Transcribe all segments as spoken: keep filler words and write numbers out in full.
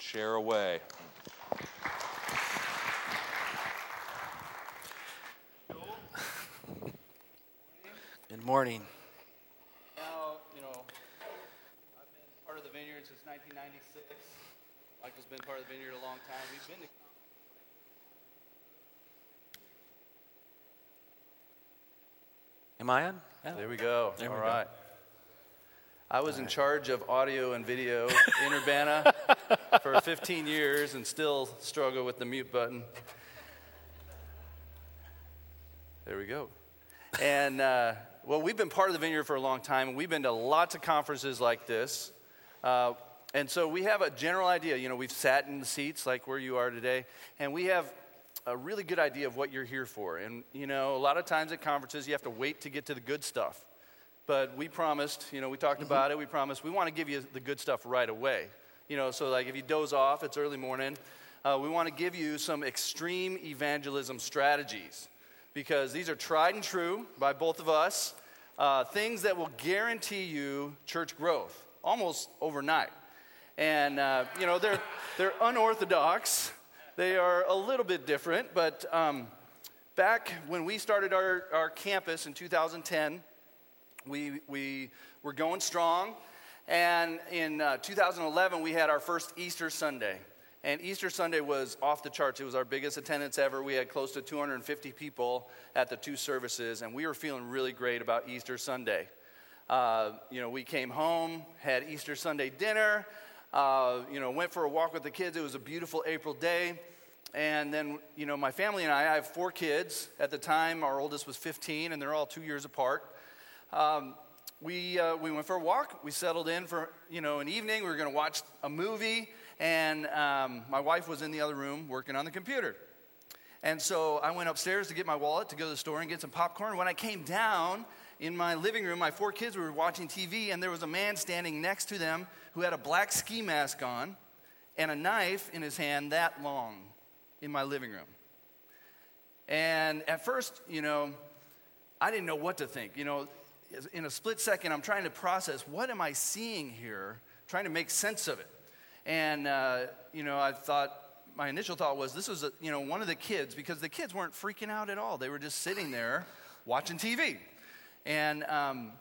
share away. Good morning. Now, you know, I've been part of the Vineyard since nineteen ninety-six. Michael's been part of the Vineyard a long time. We've been to Am I on? Yeah. There we go. There we All go. right. I was in charge of audio and video in Urbana for fifteen years and still struggle with the mute button. There we go. And, uh, well, we've been part of the Vineyard for a long time, and we've been to lots of conferences like this. Uh, and so we have a general idea. You know, we've sat in the seats like where you are today, and we have a really good idea of what you're here for. And, you know, a lot of times at conferences, you have to wait to get to the good stuff. But we promised, you know, we talked mm-hmm. about it, we promised we want to give you the good stuff right away. You know, so like if you doze off, it's early morning, uh, we want to give you some extreme evangelism strategies. Because these are tried and true by both of us, uh, things that will guarantee you church growth, almost overnight. And, uh, you know, they're, they're unorthodox. They are a little bit different, but um, back when we started our, our campus in two thousand ten, we, we were going strong. And in uh, two thousand eleven, we had our first Easter Sunday. And Easter Sunday was off the charts. It was our biggest attendance ever. We had close to two hundred fifty people at the two services, and we were feeling really great about Easter Sunday. Uh, you know, we came home, had Easter Sunday dinner, uh, you know, went for a walk with the kids. It was a beautiful April day. And then, you know, my family and I, I have four kids. At the time, our oldest was fifteen, and they're all two years apart. Um, we, uh, we went for a walk. We settled in for, you know, an evening. We were going to watch a movie. And um, my wife was in the other room working on the computer. And so I went upstairs to get my wallet to go to the store and get some popcorn. When I came down in my living room, my four kids were watching T V, and there was a man standing next to them who had a black ski mask on and a knife in his hand that long in my living room. And at first, you know, I didn't know what to think. You know, in a split second, I'm trying to process, what am I seeing here? Trying to make sense of it. And, uh, you know, I thought, my initial thought was this was, a, you know, one of the kids, because the kids weren't freaking out at all. They were just sitting there watching T V. And um,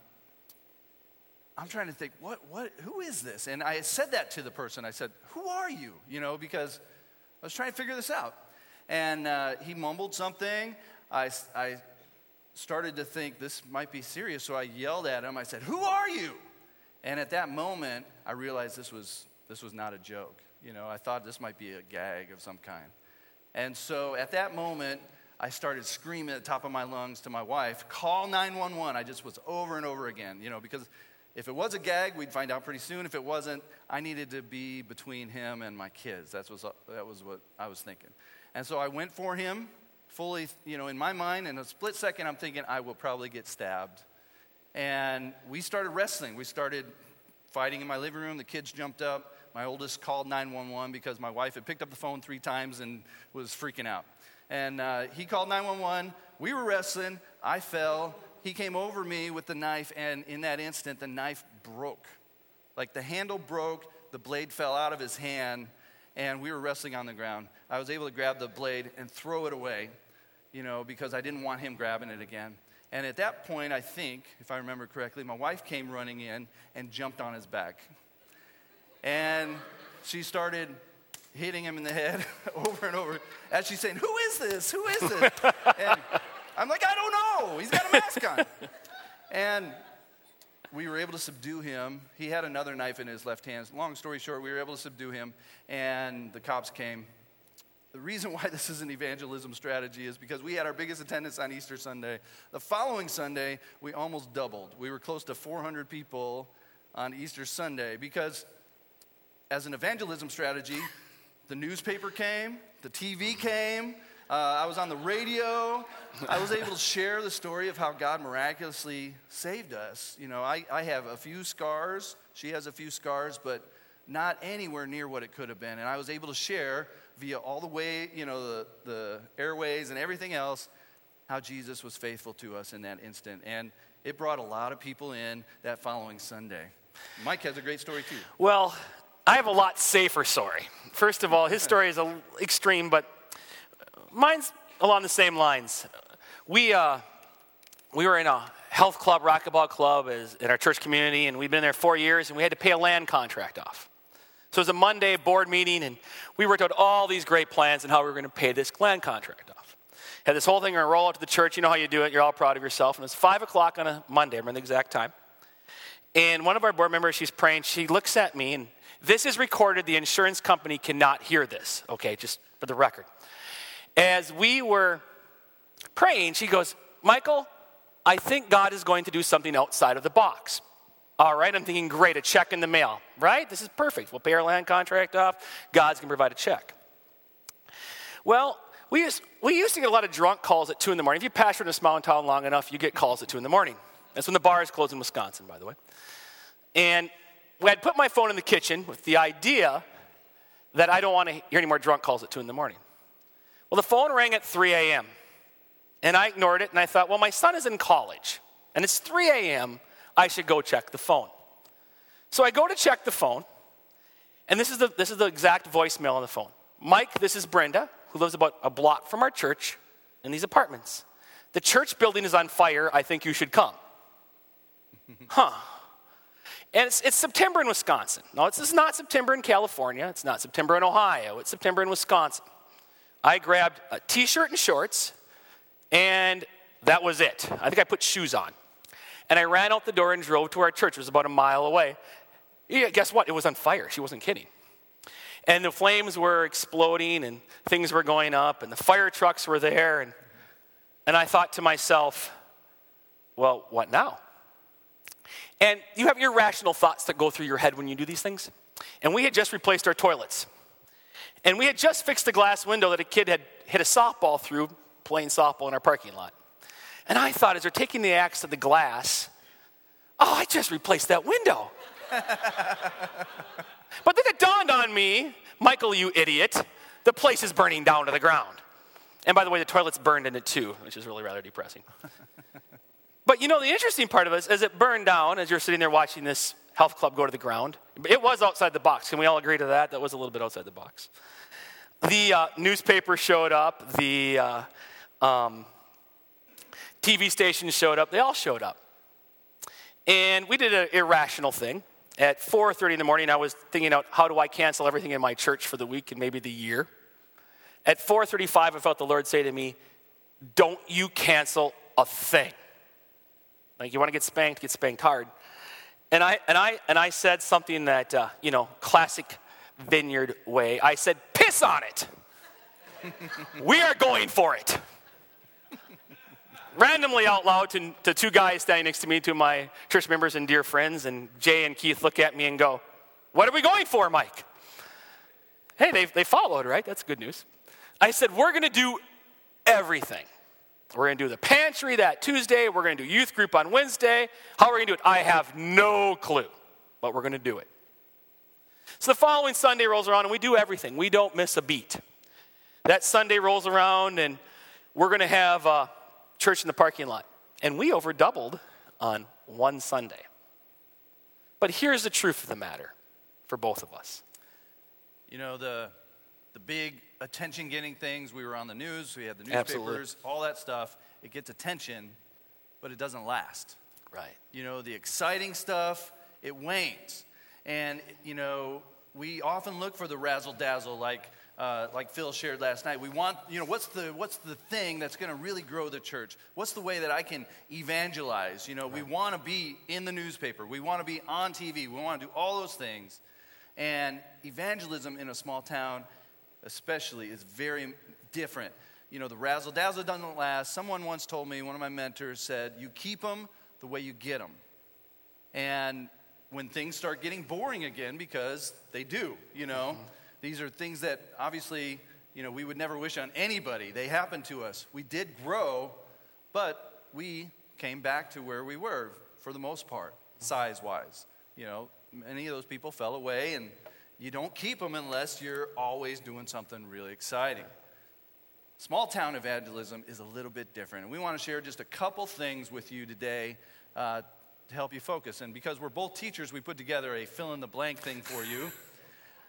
I'm trying to think, what, what, who is this? And I said that to the person. I said, who are you? You know, because I was trying to figure this out. And uh, he mumbled something. I, I started to think this might be serious, so I yelled at him. I said, who are you? And at that moment, I realized this was This was not a joke. You know, I thought this might be a gag of some kind. And so at that moment, I started screaming at the top of my lungs to my wife, call nine one one. I just was over and over again, you know, because if it was a gag, we'd find out pretty soon. If it wasn't, I needed to be between him and my kids. That was, that was what I was thinking. And so I went for him fully, you know, in my mind. In a split second, I'm thinking, I will probably get stabbed. And we started wrestling. We started fighting in my living room. The kids jumped up. My oldest called nine one one because my wife had picked up the phone three times and was freaking out. And uh, he called nine one one. We were wrestling. I fell. He came over me with the knife, and in that instant, the knife broke. Like the handle broke, the blade fell out of his hand, and we were wrestling on the ground. I was able to grab the blade and throw it away, you know, because I didn't want him grabbing it again. And at that point, I think, if I remember correctly, my wife came running in and jumped on his back. And she started hitting him in the head over and over as she's saying, who is this? Who is this? And I'm like, I don't know. He's got a mask on. And we were able to subdue him. He had another knife in his left hand. Long story short, we were able to subdue him, and the cops came. The reason why this is an evangelism strategy is because we had our biggest attendance on Easter Sunday. The following Sunday, we almost doubled. We were close to four hundred people on Easter Sunday because as an evangelism strategy, the newspaper came, the T V came, uh, I was on the radio. I was able to share the story of how God miraculously saved us. You know, I, I have a few scars. She has a few scars, but not anywhere near what it could have been. And I was able to share via all the way, you know, the, the airways and everything else, how Jesus was faithful to us in that instant. And it brought a lot of people in that following Sunday. Mike has a great story too. Well, I have a lot safer story. First of all, his story is a l- extreme, but mine's along the same lines. We uh, we were in a health club, racquetball club, as, in our church community, and we'd been there four years, and we had to pay a land contract off. So it was a Monday board meeting, and we worked out all these great plans on how we were going to pay this land contract off. Had this whole thing going to roll out to the church. You know how you do it. You're all proud of yourself. And it was five o'clock on a Monday. I remember the exact time. And one of our board members, she's praying. She looks at me, and this is recorded. The insurance company cannot hear this, okay, just for the record. As we were praying, she goes, Michael, I think God is going to do something outside of the box. All right, I'm thinking, great, a check in the mail, right? This is perfect. We'll pay our land contract off. God's going to provide a check. Well, we used, we used to get a lot of drunk calls at two in the morning. If you pastor in a small town long enough, you get calls at two in the morning. That's when the bars close in Wisconsin, by the way. And I'd put my phone in the kitchen with the idea that I don't want to hear any more drunk calls at two in the morning. Well, the phone rang at three a.m., and I ignored it, and I thought, well, my son is in college, and it's three a.m., I should go check the phone. So I go to check the phone, and this is the, this is the exact voicemail on the phone. Mike, this is Brenda, who lives about a block from our church in these apartments. The church building is on fire. I think you should come. Huh. And it's, it's September in Wisconsin. No, it's, it's not September in California. It's not September in Ohio. It's September in Wisconsin. I grabbed a T-shirt and shorts, and that was it. I think I put shoes on. And I ran out the door and drove to our church. It was about a mile away. Yeah, guess what? It was on fire. She wasn't kidding. And the flames were exploding, and things were going up, and the fire trucks were there. And, and I thought to myself, well, what now? And you have irrational thoughts that go through your head when you do these things. And we had just replaced our toilets. And we had just fixed a glass window that a kid had hit a softball through playing softball in our parking lot. And I thought, as they're taking the axe to the glass, oh, I just replaced that window. But then it dawned on me, Michael, you idiot, the place is burning down to the ground. And by the way, the toilet's burned in it too, which is really rather depressing. But you know, the interesting part of it is, as it burned down, as you're sitting there watching this health club go to the ground, it was outside the box. Can we all agree to that? That was a little bit outside the box. The uh, newspaper showed up. The uh, um, T V stations showed up. They all showed up. And we did an irrational thing. At four thirty in the morning, I was thinking out, how do I cancel everything in my church for the week and maybe the year? At four thirty-five, I felt the Lord say to me, don't you cancel a thing. Like, you want to get spanked, get spanked hard. And I and I and I said something that uh, you know, classic Vineyard way. I said, piss on it. We are going for it. Randomly out loud to, to two guys standing next to me, two of my church members and dear friends, and Jay and Keith look at me and go, what are we going for, Mike? Hey, they they followed, right? That's good news. I said, we're going to do everything. We're going to do the pantry that Tuesday. We're going to do youth group on Wednesday. How are we going to do it? I have no clue, but we're going to do it. So the following Sunday rolls around, and we do everything. We don't miss a beat. That Sunday rolls around, and we're going to have uh, church in the parking lot. And we over doubled on one Sunday. But here's the truth of the matter for both of us. You know, the the big attention-getting things, we were on the news, we had the newspapers, Absolutely. all that stuff. It gets attention, but it doesn't last. Right. You know, the exciting stuff, it wanes. And, you know, we often look for the razzle-dazzle like uh, like Phil shared last night. We want, you know, what's the what's the thing that's going to really grow the church? What's the way that I can evangelize? You know, right. We want to be in the newspaper. We want to be on T V. We want to do all those things. And evangelism in a small town especially is very different. You know, the razzle-dazzle doesn't last. Someone once told me, one of my mentors said, you keep them the way you get them. And when things start getting boring again, because they do, you know, mm-hmm. These are things that obviously, you know, we would never wish on anybody. They happened to us. We did grow, but we came back to where we were for the most part, size-wise. You know, many of those people fell away, and you don't keep them unless you're always doing something really exciting. Small town evangelism is a little bit different, and we want to share just a couple things with you today uh, to help you focus. And because we're both teachers, we put together a fill-in-the-blank thing for you.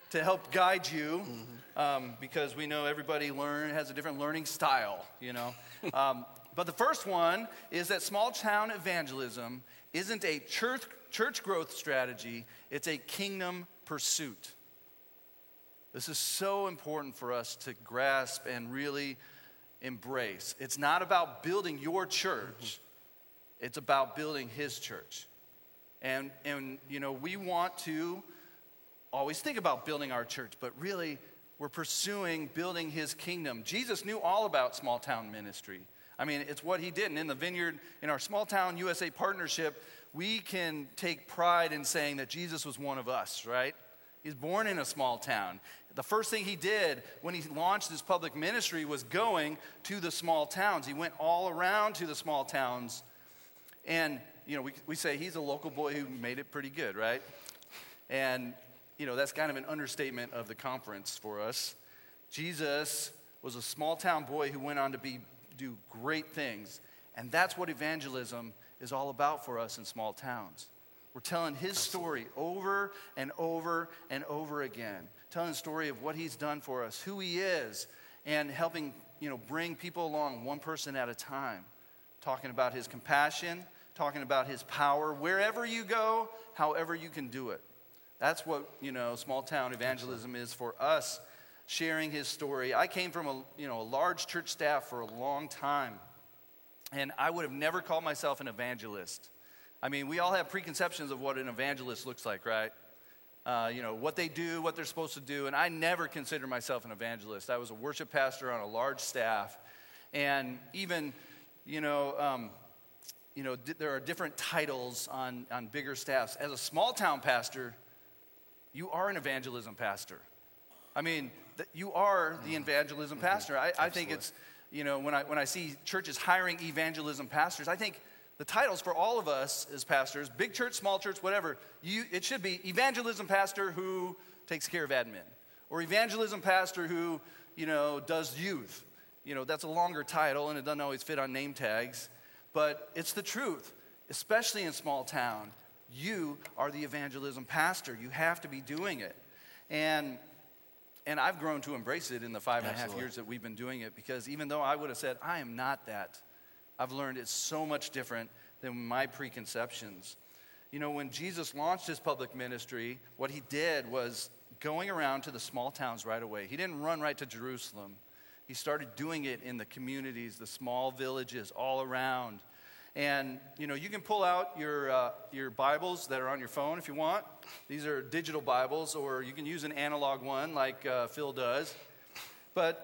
to help guide you, um, because we know everybody learn has a different learning style, you know. Um, but the first one is that small town evangelism isn't a church church growth strategy, it's a kingdom pursuit. This is so important for us to grasp and really embrace. It's not about building your church, it's about building his church. And, and you know, we want to always think about building our church, but really we're pursuing building his kingdom. Jesus knew all about small town ministry. I mean, it's what he did. And in the Vineyard, in our small town U S A partnership, we can take pride in saying that Jesus was one of us, right? He's born in a small town. The first thing he did when he launched his public ministry was going to the small towns. He went all around to the small towns. And, you know, we, we say he's a local boy who made it pretty good, right? And, you know, that's kind of an understatement of the conference for us. Jesus was a small town boy who went on to be do great things. And that's what evangelism is all about for us in small towns. We're telling his story over and over and over again. Telling the story of what he's done for us, who he is, and helping, you know, bring people along one person at a time. Talking about his compassion, talking about his power, wherever you go, however you can do it. That's what, you know, small town evangelism is for us, sharing his story. I came from a, you know, a large church staff for a long time, and I would have never called myself an evangelist. I mean, we all have preconceptions of what an evangelist looks like, right? Uh, you know, what they do, what they're supposed to do, and I never considered myself an evangelist. I was a worship pastor on a large staff, and even, you know, um, you know, d- there are different titles on, on bigger staffs. As a small town pastor, you are an evangelism pastor. I mean, th- you are the evangelism mm-hmm. pastor. I, I think it's, you know, when I when I see churches hiring evangelism pastors, I think the titles for all of us as pastors, big church, small church, whatever, you, it should be evangelism pastor who takes care of admin, or evangelism pastor who, you know, does youth. You know, that's a longer title, and it doesn't always fit on name tags, but it's the truth, especially in small town. You are the evangelism pastor. You have to be doing it. And and I've grown to embrace it in the five and a half years that we've been doing it, because even though I would have said, I am not that, I've learned it's so much different than my preconceptions. You know, when Jesus launched his public ministry, what he did was going around to the small towns right away. He didn't run right to Jerusalem. He started doing it in the communities, the small villages all around. And, you know, you can pull out your uh, your Bibles that are on your phone if you want. These are digital Bibles, or you can use an analog one like uh, Phil does. But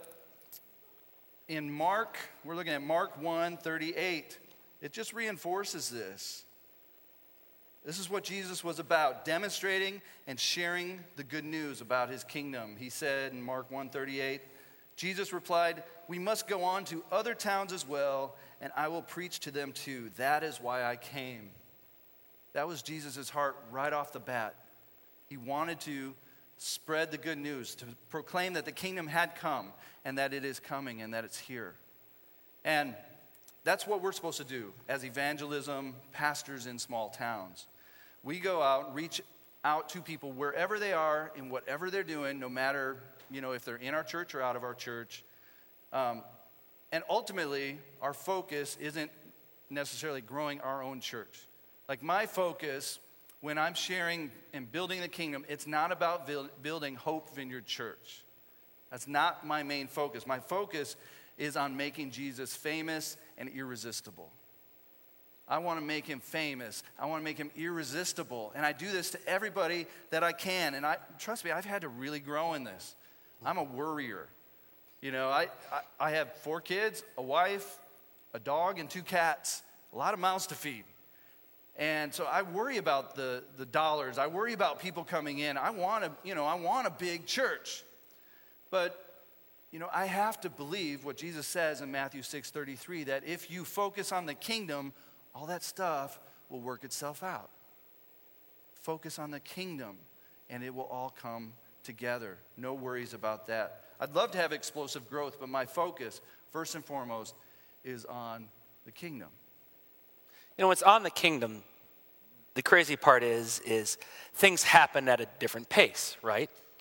in Mark, we're looking at Mark one thirty-eight. It just reinforces this. This is what Jesus was about, demonstrating and sharing the good news about his kingdom. He said in Mark one thirty-eight, Jesus replied, "We must go on to other towns as well, and I will preach to them too. That is why I came." That was Jesus' heart right off the bat. He wanted to spread the good news, to proclaim that the kingdom had come, and that it is coming, and that it's here. And that's what we're supposed to do as evangelism pastors in small towns. We go out and reach out to people wherever they are, in whatever they're doing, no matter, you know, if they're in our church or out of our church. Um, and ultimately, our focus isn't necessarily growing our own church. Like my focus, when I'm sharing and building the kingdom, it's not about build, building Hope Vineyard Church. That's not my main focus. My focus is on making Jesus famous and irresistible. I want to make him famous. I want to make him irresistible. And I do this to everybody that I can. And I trust me, I've had to really grow in this. I'm a worrier. You know, I, I, I have four kids, a wife, a dog, and two cats. A lot of mouths to feed. And so I worry about the, the dollars. I worry about people coming in. I want to, you know, I want a big church. But, you know, I have to believe what Jesus says in Matthew six thirty-three, that if you focus on the kingdom, all that stuff will work itself out. Focus on the kingdom, and it will all come together. No worries about that. I'd love to have explosive growth, but my focus, first and foremost, is on the kingdom. You know, it's on the kingdom. The crazy part is, is things happen at a different pace, right?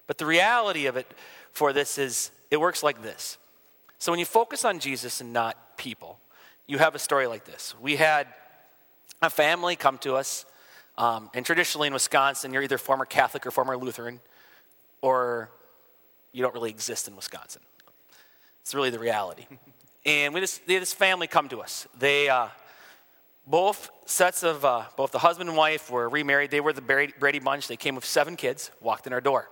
But the reality of it for this is it works like this. So when you focus on Jesus and not people, you have a story like this. We had a family come to us, um, and traditionally in Wisconsin, you're either former Catholic or former Lutheran, or you don't really exist in Wisconsin. It's really the reality. And we just, they had this family come to us. They, uh, both sets of, uh, both the husband and wife were remarried. They were the Brady, Brady Bunch. They came with seven kids, walked in our door.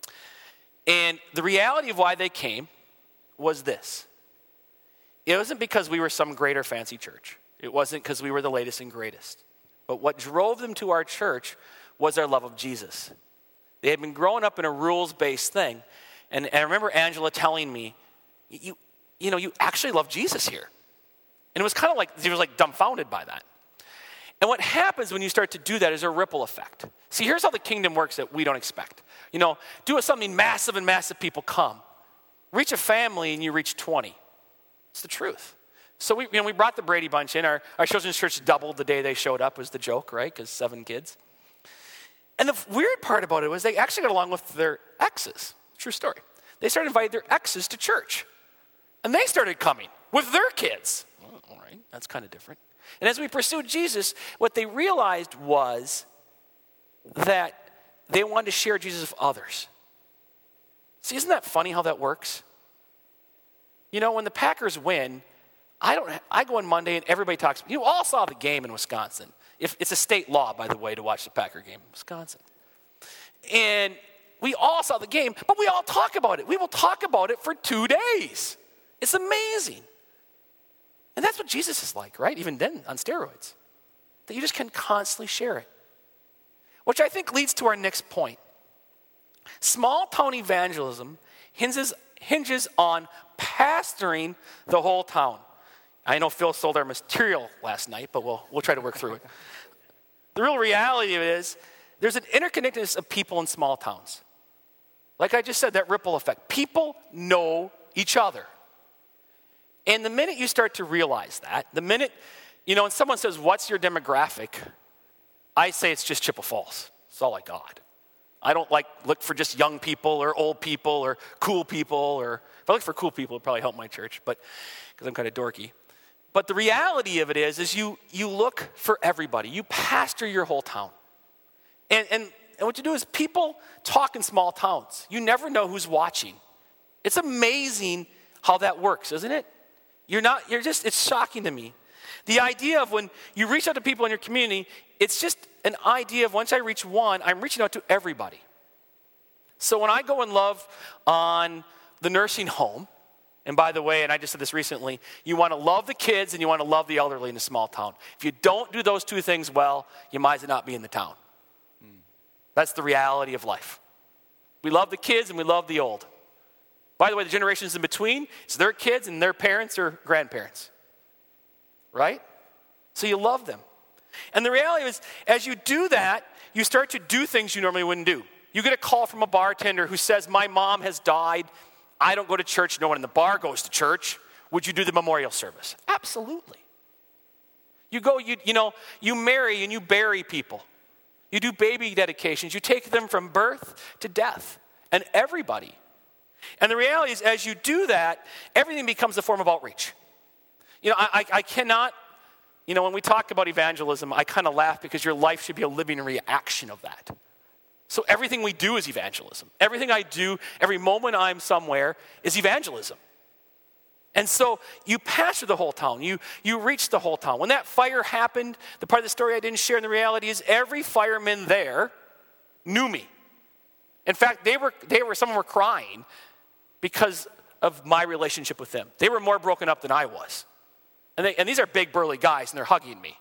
And the reality of why they came was this. It wasn't because we were some great or fancy church. It wasn't because we were the latest and greatest. But what drove them to our church was our love of Jesus. They had been growing up in a rules-based thing. And, and I remember Angela telling me, you, you know, you actually love Jesus here. And it was kind of like, he was like dumbfounded by that. And what happens when you start to do that is a ripple effect. See, here's how the kingdom works that we don't expect. You know, do something massive and massive people come. Reach a family and you reach twenty. It's the truth. So we, you know, we brought the Brady Bunch in. Our, our children's church doubled the day they showed up was the joke, right? Because seven kids. And the weird part about it was they actually got along with their exes. True story. They started inviting their exes to church. And they started coming with their kids. Well, all right, that's kind of different. And as we pursued Jesus, what they realized was that they wanted to share Jesus with others. See, isn't that funny how that works? You know, when the Packers win, I don't. I go on Monday and everybody talks. You all saw the game in Wisconsin. If, it's a state law, by the way, to watch the Packer game in Wisconsin. And we all saw the game, but we all talk about it. We will talk about it for two days. It's amazing. And that's what Jesus is like, right? Even then, on steroids. That you just can constantly share it. Which I think leads to our next point. Small town evangelism hinges, hinges on pastoring the whole town. I know Phil sold our material last night, but we'll, we'll try to work through it. The real reality of it is there's an interconnectedness of people in small towns. Like I just said, that ripple effect. People know each other. And the minute you start to realize that, the minute, you know, when someone says, what's your demographic? I say it's just Chippewa Falls. It's all I got. I don't like look for just young people or old people or cool people. Or if I look for cool people, it'd probably help my church, but because I'm kind of dorky. But the reality of it is, is you you look for everybody. You pastor your whole town. And, and, and what you do is people talk in small towns. You never know who's watching. It's amazing how that works, isn't it? You're not, you're just, it's shocking to me. The idea of when you reach out to people in your community, it's just an idea of once I reach one, I'm reaching out to everybody. So when I go in love on the nursing home, and by the way, and I just said this recently, you want to love the kids and you want to love the elderly in a small town. If you don't do those two things well, you might as well not be in the town. Mm. That's the reality of life. We love the kids and we love the old. By the way, the generations in between, it's their kids and their parents or grandparents. Right? So you love them. And the reality is, as you do that, you start to do things you normally wouldn't do. You get a call from a bartender who says, my mom has died. I don't go to church. No one in the bar goes to church. Would you do the memorial service? Absolutely. You go, you, you know, you marry and you bury people. You do baby dedications. You take them from birth to death. And everybody. And the reality is, as you do that, everything becomes a form of outreach. You know, I, I, I cannot, you know, when we talk about evangelism, I kind of laugh because your life should be a living reaction of that. So everything we do is evangelism. Everything I do, every moment I'm somewhere is evangelism. And so you pastor the whole town. You, you reach the whole town. When that fire happened, the part of the story I didn't share in the reality is every fireman there knew me. In fact, they were, they were, some were crying because of my relationship with them. They were more broken up than I was. And, they, and these are big, burly guys, and they're hugging me.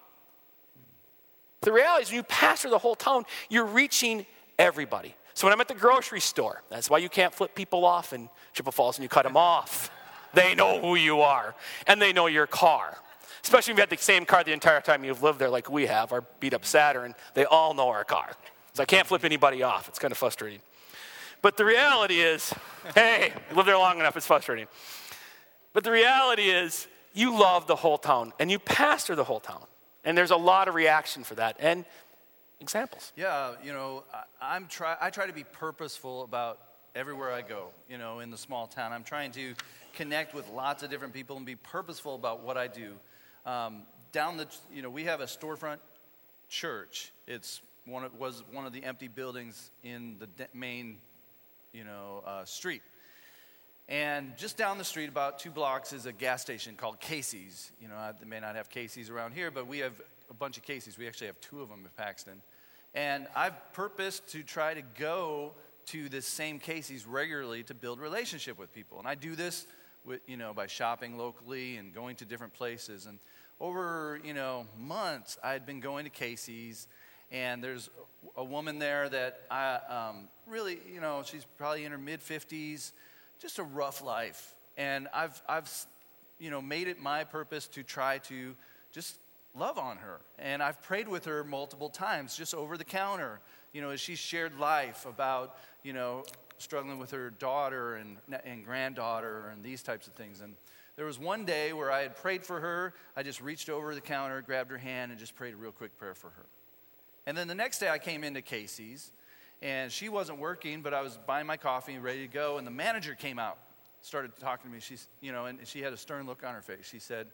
The reality is when you pastor the whole town, you're reaching everybody. So when I'm at the grocery store, that's why you can't flip people off in Chippewa Falls and you cut them off. They know who you are, and they know your car. Especially if you had the same car the entire time you've lived there like we have, our beat-up Saturn. They all know our car. So I can't flip anybody off. It's kind of frustrating. But the reality is, hey, you live there long enough, it's frustrating. But the reality is, you love the whole town, and you pastor the whole town. And there's a lot of reaction for that, and examples. Yeah, you know, I, I'm try, I try to be purposeful about everywhere I go, you know, in the small town. I'm trying to connect with lots of different people and be purposeful about what I do. Um, down the, you know, we have a storefront church. It's one of, was one of the empty buildings in the de- main, you know, uh, street. And just down the street, about two blocks, is a gas station called Casey's. You know, they may not have Casey's around here, but we have a bunch of Casey's. We actually have two of them in Paxton. And I've purposed to try to go to this same Casey's regularly to build relationship with people. And I do this with, you know, by shopping locally and going to different places. And over, you know, months, I had been going to Casey's, and there's a woman there that I um, really, you know, she's probably in her mid-fifties, just a rough life. And I've, I've, you know, made it my purpose to try to just love on her. And I've prayed with her multiple times, just over the counter, you know, as she shared life about, you know, struggling with her daughter and, and granddaughter and these types of things. And there was one day where I had prayed for her. I just reached over the counter, grabbed her hand, and just prayed a real quick prayer for her. And then the next day I came into Casey's, and she wasn't working, but I was buying my coffee and ready to go, and the manager came out, started talking to me. She's, you know, and she had a stern look on her face. She said,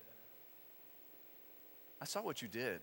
"I saw what you did."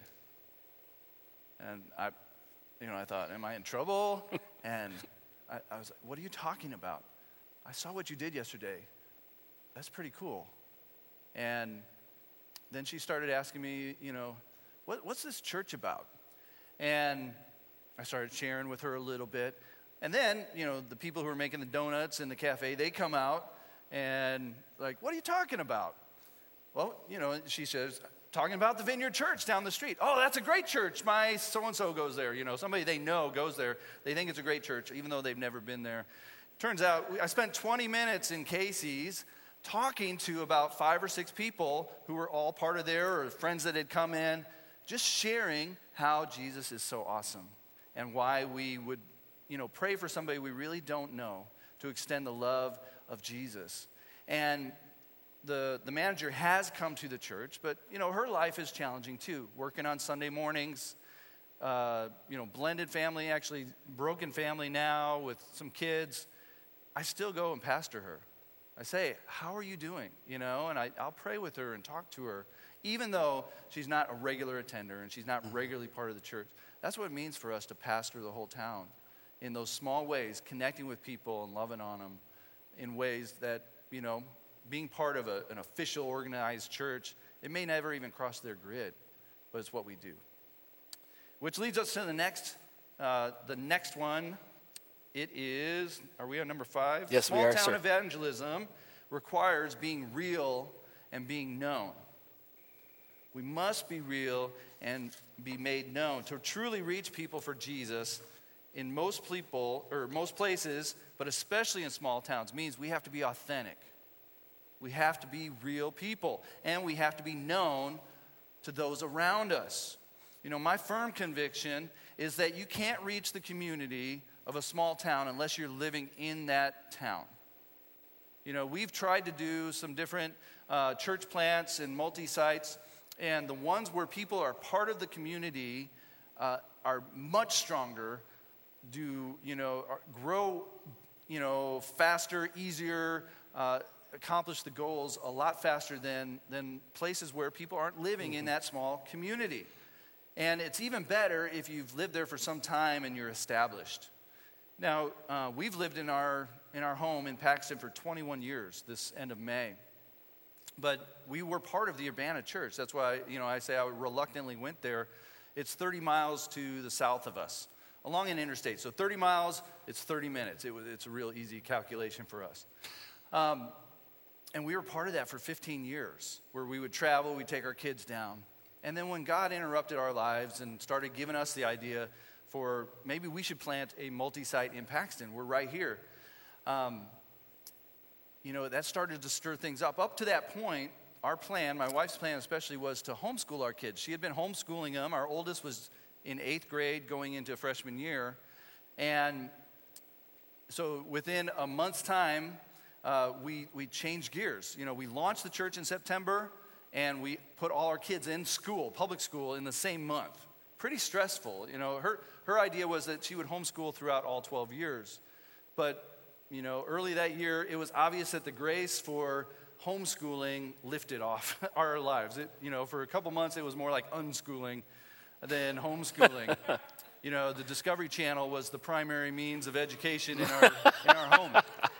And I, you know, I thought, am I in trouble? And I, I was like, "What are you talking about? I saw what you did yesterday. That's pretty cool." And then she started asking me, you know, what, what's this church about? And I started sharing with her a little bit. And then, you know, the people who were making the donuts in the cafe, they come out and like, "What are you talking about?" Well, you know, she says, "Talking about the Vineyard Church down the street." "Oh, that's a great church. My so-and-so goes there." You know, somebody they know goes there. They think it's a great church, even though they've never been there. Turns out, I spent twenty minutes in Casey's talking to about five or six people who were all part of there, or friends that had come in, just sharing how Jesus is so awesome and why we would, you know, pray for somebody we really don't know to extend the love of Jesus. And the, the manager has come to the church, but, you know, her life is challenging too, working on Sunday mornings, uh, you know, blended family, actually broken family now with some kids. I still go and pastor her. I say, "How are you doing?" You know, and I, I'll pray with her and talk to her, even though she's not a regular attender and she's not regularly part of the church. That's what it means for us to pastor the whole town in those small ways, connecting with people and loving on them in ways that, you know, being part of a, an official organized church, it may never even cross their grid, but it's what we do. Which leads us to the next, uh, the next one. It is, are we on number five? Yes, Small we are, town sir. evangelism requires being real and being known. We must be real and be made known. To truly reach people for Jesus in most people, or most places, but especially in small towns, means we have to be authentic. We have to be real people, and we have to be known to those around us. You know, my firm conviction is that you can't reach the community of a small town unless you're living in that town. You know, we've tried to do some different uh, church plants and multi-sites, and the ones where people are part of the community uh, are much stronger, do, you know, are, grow, you know, faster, easier, uh, accomplish the goals a lot faster than, than places where people aren't living in that small community. And it's even better if you've lived there for some time and you're established. Now, uh, we've lived in our in our home in Paxton for twenty-one years this end of May. But we were part of the Urbana Church. That's why, you know, I say I reluctantly went there. It's thirty miles to the south of us, along an interstate. So thirty miles, it's thirty minutes. It was, it's a real easy calculation for us. Um, and we were part of that for fifteen years, where we would travel, we'd take our kids down. And then when God interrupted our lives and started giving us the idea for maybe we should plant a multi-site in Paxton, we're right here. Um, you know, that started to stir things up. Up to that point, our plan, my wife's plan especially, was to homeschool our kids. She had been homeschooling them. Our oldest was in eighth grade going into freshman year. And so within a month's time, uh, we, we changed gears. You know, we launched the church in September, and we put all our kids in school, public school, in the same month. Pretty stressful. You know, her, her idea was that she would homeschool throughout all twelve years. But you know, early that year, it was obvious that the grace for homeschooling lifted off our lives. It, you know, for a couple months, it was more like unschooling than homeschooling. You know, the Discovery Channel was the primary means of education in our in our home.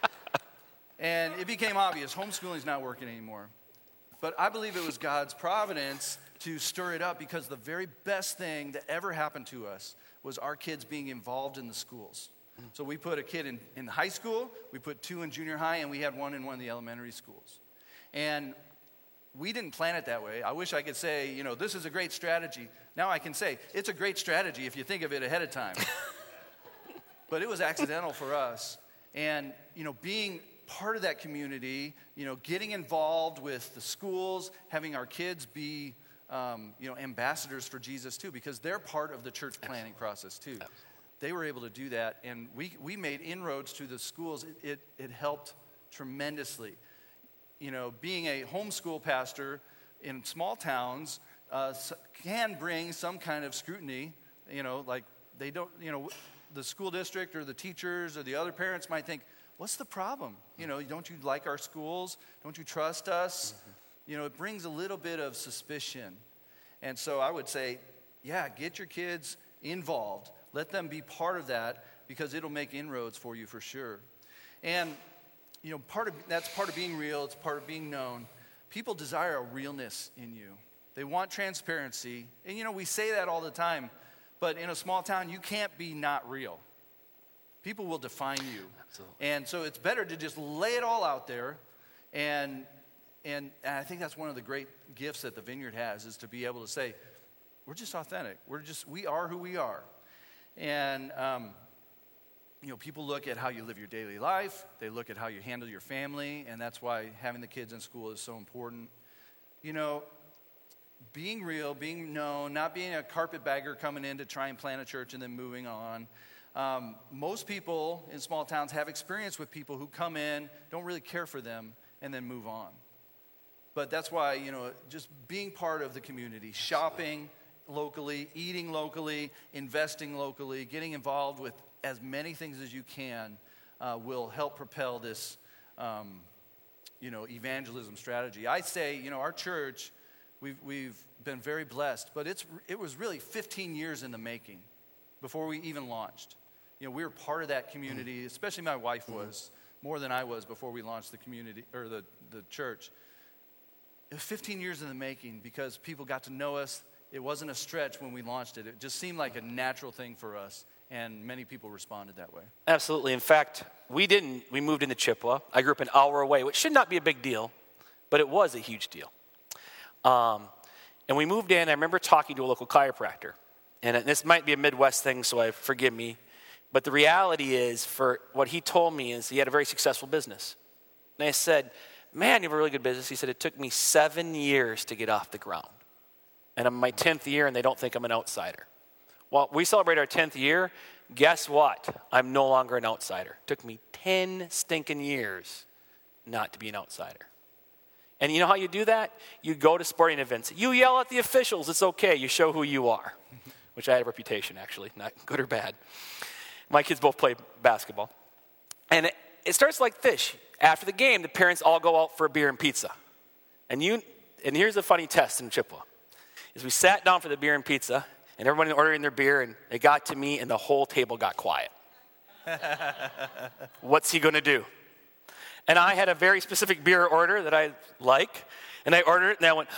And it became obvious, homeschooling is not working anymore. But I believe it was God's providence to stir it up, because the very best thing that ever happened to us was our kids being involved in the schools. So we put a kid in, in high school, we put two in junior high, and we had one in one of the elementary schools. And we didn't plan it that way. I wish I could say, you know, this is a great strategy. Now I can say, it's a great strategy if you think of it ahead of time. But it was accidental for us. And, you know, being part of that community, you know, getting involved with the schools, having our kids be, um, you know, ambassadors for Jesus too, because they're part of the church planning process too. They were able to do that, and we, we made inroads to the schools. It, it, it helped tremendously. You know, being a homeschool pastor in small towns uh, can bring some kind of scrutiny. You know, like they don't, you know, the school district or the teachers or the other parents might think, what's the problem? You know, don't you like our schools? Don't you trust us? Mm-hmm. You know, it brings a little bit of suspicion. And so I would say, yeah, get your kids involved. Let them be part of that, because it'll make inroads for you for sure. And, you know, part of that's part of being real. It's part of being known. People desire a realness in you. They want transparency. And, you know, we say that all the time. But in a small town, you can't be not real. People will define you. Absolutely. And so it's better to just lay it all out there. And, and, and I think that's one of the great gifts that the Vineyard has, is to be able to say, we're just authentic. We're just, we are who we are. And, um, you know, people look at how you live your daily life. They look at how you handle your family. And that's why having the kids in school is so important. You know, being real, being known, not being a carpetbagger coming in to try and plant a church and then moving on. Um, most people in small towns have experience with people who come in, don't really care for them, and then move on. But that's why, you know, just being part of the community, shopping locally, eating locally, investing locally, getting involved with as many things as you can uh, will help propel this, um, you know, evangelism strategy. I say, you know, our church, we've we've been very blessed, but it's it was really fifteen years in the making before we even launched. You know, we were part of that community, especially my wife was, more than I was before we launched the community or the, the church. It was fifteen years in the making, because people got to know us. It wasn't a stretch when we launched it. It just seemed like a natural thing for us, and many people responded that way. Absolutely. In fact, we didn't. We moved into Chippewa. I grew up an hour away, which should not be a big deal, but it was a huge deal. Um, and we moved in. I remember talking to a local chiropractor, and this might be a Midwest thing, so I forgive me, but the reality is, for what he told me is he had a very successful business. And I said, man, you have a really good business. He said, it took me seven years to get off the ground. And I'm in my tenth year, and they don't think I'm an outsider. Well, we celebrate our tenth year. Guess what? I'm no longer an outsider. It took me ten stinking years not to be an outsider. And you know how you do that? You go to sporting events. You yell at the officials. It's okay. You show who you are, which I had a reputation, actually, not good or bad. My kids both play basketball. And it, it starts like this. After the game, the parents all go out for a beer and pizza. And you, and here's a funny test in Chippewa. Is we sat down for the beer and pizza, and everybody ordering their beer, and it got to me, and the whole table got quiet. What's he going to do? And I had a very specific beer order that I like, and I ordered it, and I went,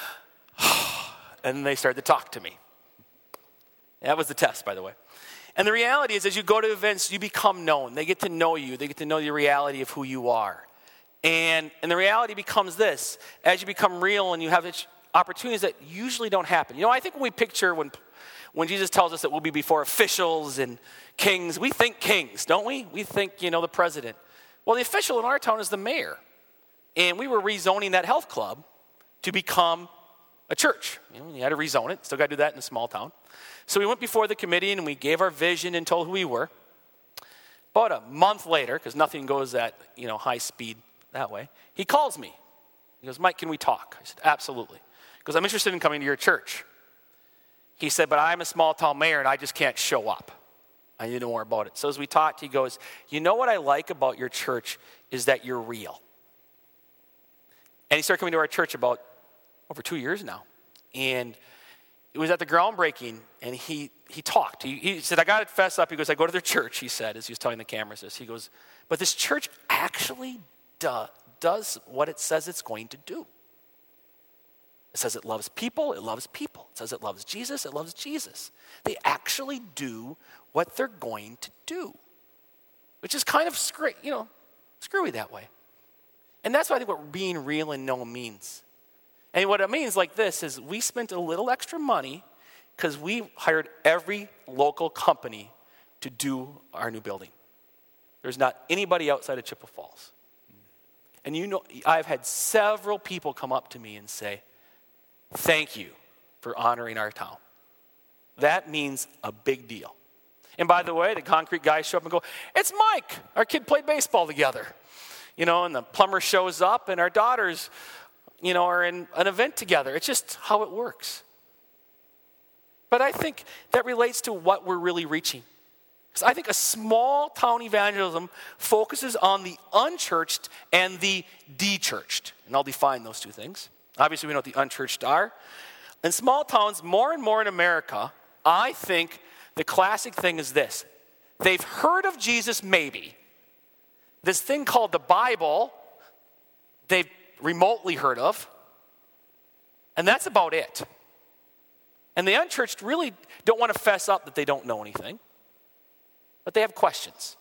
and then they started to talk to me. That was the test, by the way. And the reality is, as you go to events, you become known. They get to know you. They get to know the reality of who you are. And, and the reality becomes this. As you become real and you have opportunities that usually don't happen. You know, I think when we picture, when, when Jesus tells us that we'll be before officials and kings, we think kings, don't we? We think, you know, the president. Well, the official in our town is the mayor. And we were rezoning that health club to become a church. You know, you had to rezone it. Still got to do that in a small town. So we went before the committee and we gave our vision and told who we were. About a month later, because nothing goes at, you know, high speed that way, he calls me. He goes, Mike, can we talk? I said, absolutely. He goes, I'm interested in coming to your church. He said, but I'm a small town mayor and I just can't show up. I need to know more about it. So as we talked, he goes, you know what I like about your church is that you're real. And he started coming to our church about over two years now. And it was at the groundbreaking, and he he talked. He, he said, I got to fess up. He goes, I go to their church, he said, as he was telling the cameras this. He goes, but this church actually do, does what it says it's going to do. It says it loves people, it loves people. It says it loves Jesus, it loves Jesus. They actually do what they're going to do, which is kind of, screwy, you know, screwy that way. And that's what I think what being real and known means. And what it means like this is we spent a little extra money because we hired every local company to do our new building. There's not anybody outside of Chippewa Falls. And you know, I've had several people come up to me and say, thank you for honoring our town. That means a big deal. And by the way, the concrete guys show up and go, it's Mike. Our kid played baseball together. You know, and the plumber shows up and our daughters, you know, are in an event together. It's just how it works. But I think that relates to what we're really reaching. Because I think a small town evangelism focuses on the unchurched and the de-churched. And I'll define those two things. Obviously, we know what the unchurched are. In small towns, more and more in America, I think the classic thing is this. They've heard of Jesus, maybe. This thing called the Bible, they've remotely heard of. And that's about it. And the unchurched really don't want to fess up that they don't know anything. But they have questions.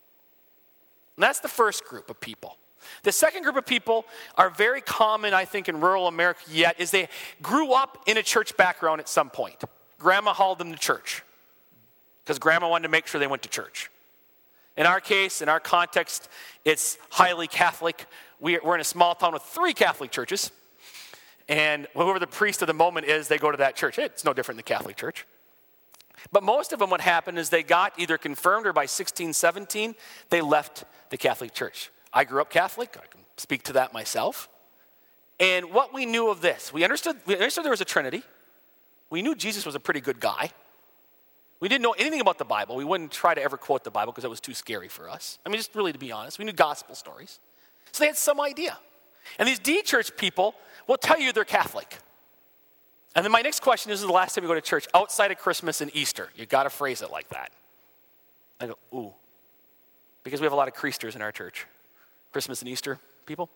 And that's the first group of people. The second group of people are very common, I think, in rural America yet, is they grew up in a church background at some point. Grandma hauled them to church because grandma wanted to make sure they went to church. In our case, in our context, it's highly Catholic. We, we're in a small town with three Catholic churches. And whoever the priest of the moment is, they go to that church. It's no different than the Catholic Church. But most of them, what happened is they got either confirmed or by sixteen, seventeen, they left the Catholic Church. I grew up Catholic. I can speak to that myself. And what we knew of this, we understood, we understood there was a Trinity. We knew Jesus was a pretty good guy. We didn't know anything about the Bible. We wouldn't try to ever quote the Bible because it was too scary for us. I mean, just really to be honest, we knew gospel stories. So they had some idea. And these de-church people will tell you they're Catholic. And then my next question is, is the last time you go to church outside of Christmas and Easter. You got to phrase it like that. I go, ooh. Because we have a lot of Creasters in our church. Christmas and Easter people.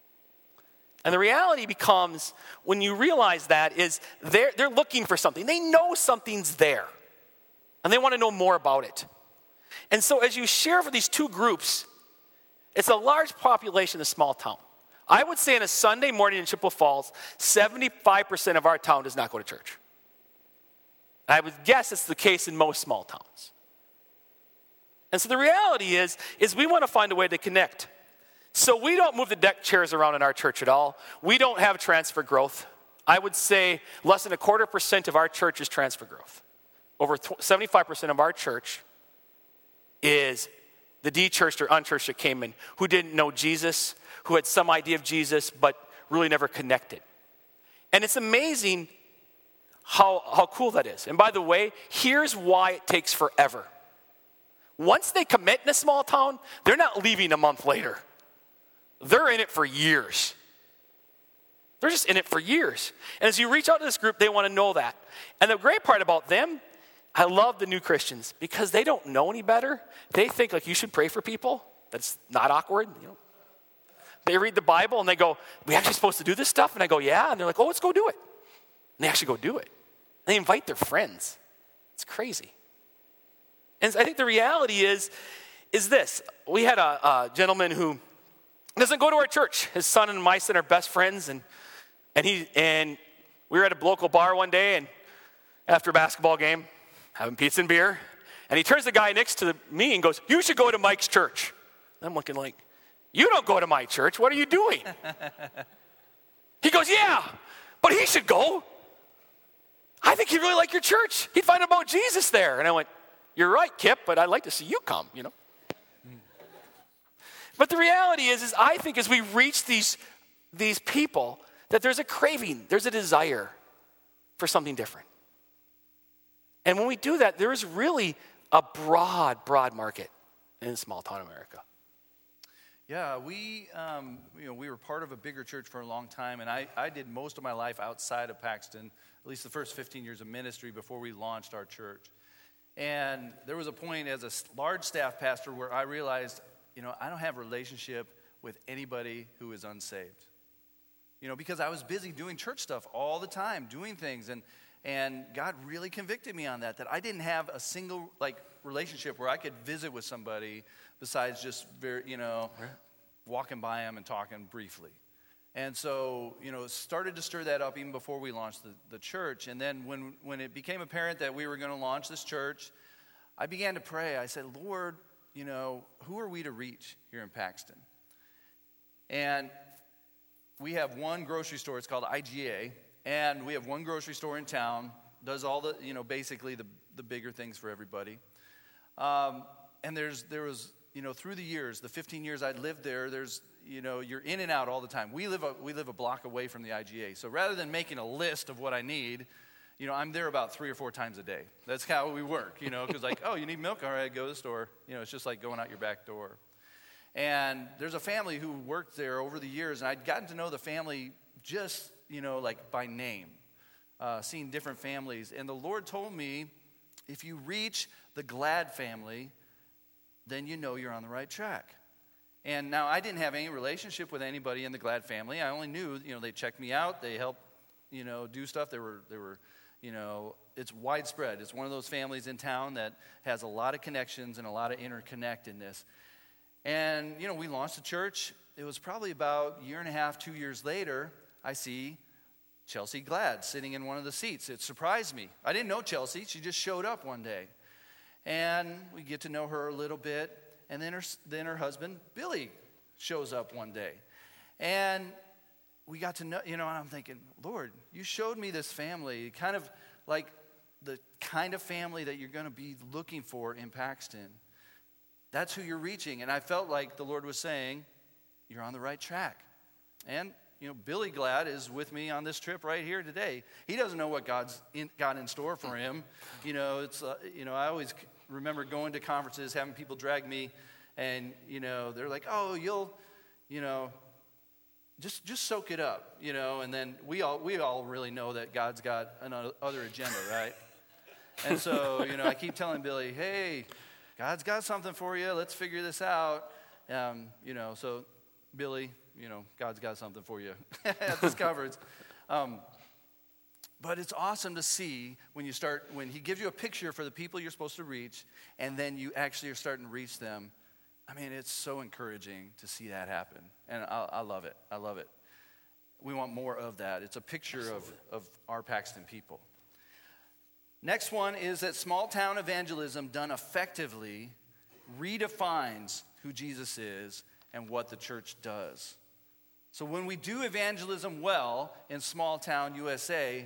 And the reality becomes, when you realize that, is they're, they're looking for something. They know something's there. And they want to know more about it. And so as you share for these two groups, it's a large population in a small town. I would say on a Sunday morning in Chippewa Falls, seventy-five percent of our town does not go to church. I would guess it's the case in most small towns. And so the reality is, is we want to find a way to connect. So we don't move the deck chairs around in our church at all. We don't have transfer growth. I would say less than a quarter percent of our church is transfer growth. Over seventy-five percent of our church is the de-churched or unchurched that came in, who didn't know Jesus, who had some idea of Jesus, but really never connected. And it's amazing how, how cool that is. And by the way, here's why it takes forever. Once they commit in a small town, they're not leaving a month later. They're in it for years. They're just in it for years. And as you reach out to this group, they want to know that. And the great part about them, I love the new Christians because they don't know any better. They think like you should pray for people. That's not awkward. You know. They read the Bible and they go, we actually supposed to do this stuff? And I go, yeah. And they're like, oh, let's go do it. And they actually go do it. And they invite their friends. It's crazy. And I think the reality is, is this. We had a, a gentleman who doesn't go to our church. His son and my son are best friends. And, and, he, and we were at a local bar one day and after a basketball game, having pizza and beer. And he turns to the guy next to me and goes, you should go to Mike's church. And I'm looking like, you don't go to my church. What are you doing? He goes, yeah, but he should go. I think he'd really like your church. He'd find out about Jesus there. And I went, you're right, Kip, but I'd like to see you come, you know. But the reality is, is I think as we reach these, these people, that there's a craving, there's a desire for something different. And when we do that, there is really a broad, broad market in small town America. Yeah, we, um, you know, we were part of a bigger church for a long time, and I, I did most of my life outside of Paxton, at least the first fifteen years of ministry before we launched our church. And there was a point as a large staff pastor where I realized, you know, I don't have a relationship with anybody who is unsaved. You know, because I was busy doing church stuff all the time, doing things, and and God really convicted me on that, that I didn't have a single, like, relationship where I could visit with somebody besides just, very, you know, right. walking by them and talking briefly. And so, you know, started to stir that up even before we launched the, the church. And then when, when it became apparent that we were going to launch this church, I began to pray. I said, Lord, you know, who are we to reach here in Paxton? And we have one grocery store. It's called I G A. And we have one grocery store in town, does all the, you know, basically the, the bigger things for everybody. Um, and there's there was, you know, through the years, the fifteen years I lived there, there's, you know, you're in and out all the time. We live a, we live a block away from the I G A. So rather than making a list of what I need, you know, I'm there about three or four times a day. That's how we work, you know, because like, oh, you need milk? All right, go to the store. You know, it's just like going out your back door. And there's a family who worked there over the years, and I'd gotten to know the family just, you know, like by name, uh, seeing different families. And the Lord told me, if you reach the Glad family, then you know you're on the right track. And now I didn't have any relationship with anybody in the Glad family. I only knew, you know, they checked me out. They helped, you know, do stuff. They were, they were, you know, it's widespread. It's one of those families in town that has a lot of connections and a lot of interconnectedness. And, you know, we launched the church. It was probably about a year and a half, two years later, I see Chelsea Glad sitting in one of the seats. It surprised me. I didn't know Chelsea. She just showed up one day. And we get to know her a little bit. And then her, then her husband, Billy, shows up one day. And we got to know, you know, and I'm thinking, Lord, you showed me this family, kind of like the kind of family that you're going to be looking for in Paxton. That's who you're reaching. And I felt like the Lord was saying, you're on the right track. And, you know, Billy Glad is with me on this trip right here today. He doesn't know what God's in, got in store for him. You know, it's, uh, you know, I always remember going to conferences, having people drag me, and, you know, they're like, oh, you'll, you know, just just soak it up, you know, and then we all we all really know that God's got another agenda, right? And so, you know, I keep telling Billy, hey, God's got something for you. Let's figure this out. Um, you know, so Billy, you know, God's got something for you at this conference. Um, but it's awesome to see when you start, when he gives you a picture for the people you're supposed to reach, and then you actually are starting to reach them. I mean, it's so encouraging to see that happen. And I, I love it. I love it. We want more of that. It's a picture of, of our Paxton people. Next one is that small town evangelism done effectively redefines who Jesus is and what the church does. So when we do evangelism well in small town U S A,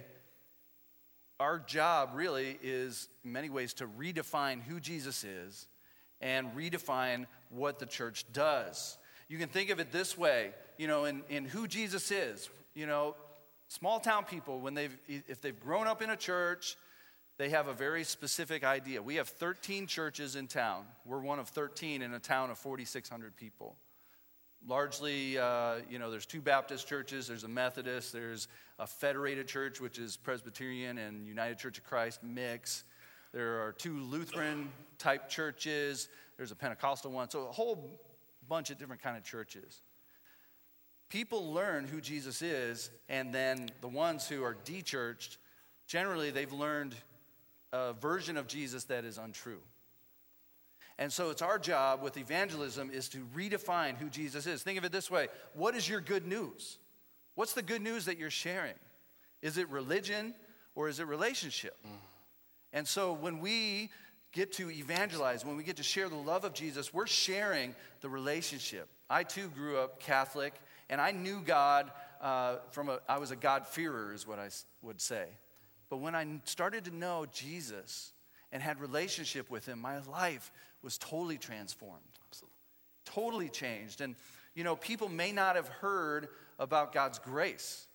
our job really is in many ways to redefine who Jesus is and redefine what the church does. You can think of it this way, you know, in, in who Jesus is. You know, small town people, when they've if they've grown up in a church, they have a very specific idea. We have thirteen churches in town. We're one of thirteen in a town of forty-six hundred people. Largely, uh, you know, there's two Baptist churches. There's a Methodist. There's a Federated Church, which is Presbyterian and United Church of Christ mix. There are two Lutheran-type churches. There's a Pentecostal one. So a whole bunch of different kind of churches. People learn who Jesus is, and then the ones who are de-churched, generally they've learned a version of Jesus that is untrue. And so it's our job with evangelism is to redefine who Jesus is. Think of it this way. What is your good news? What's the good news that you're sharing? Is it religion or is it relationship? Mm. And so when we get to evangelize, when we get to share the love of Jesus, we're sharing the relationship. I too grew up Catholic, and I knew God uh, from a, I was a God-fearer is what I would say. But when I started to know Jesus and had relationship with him, my life was totally transformed. Absolutely. Totally changed. And, you know, people may not have heard about God's grace.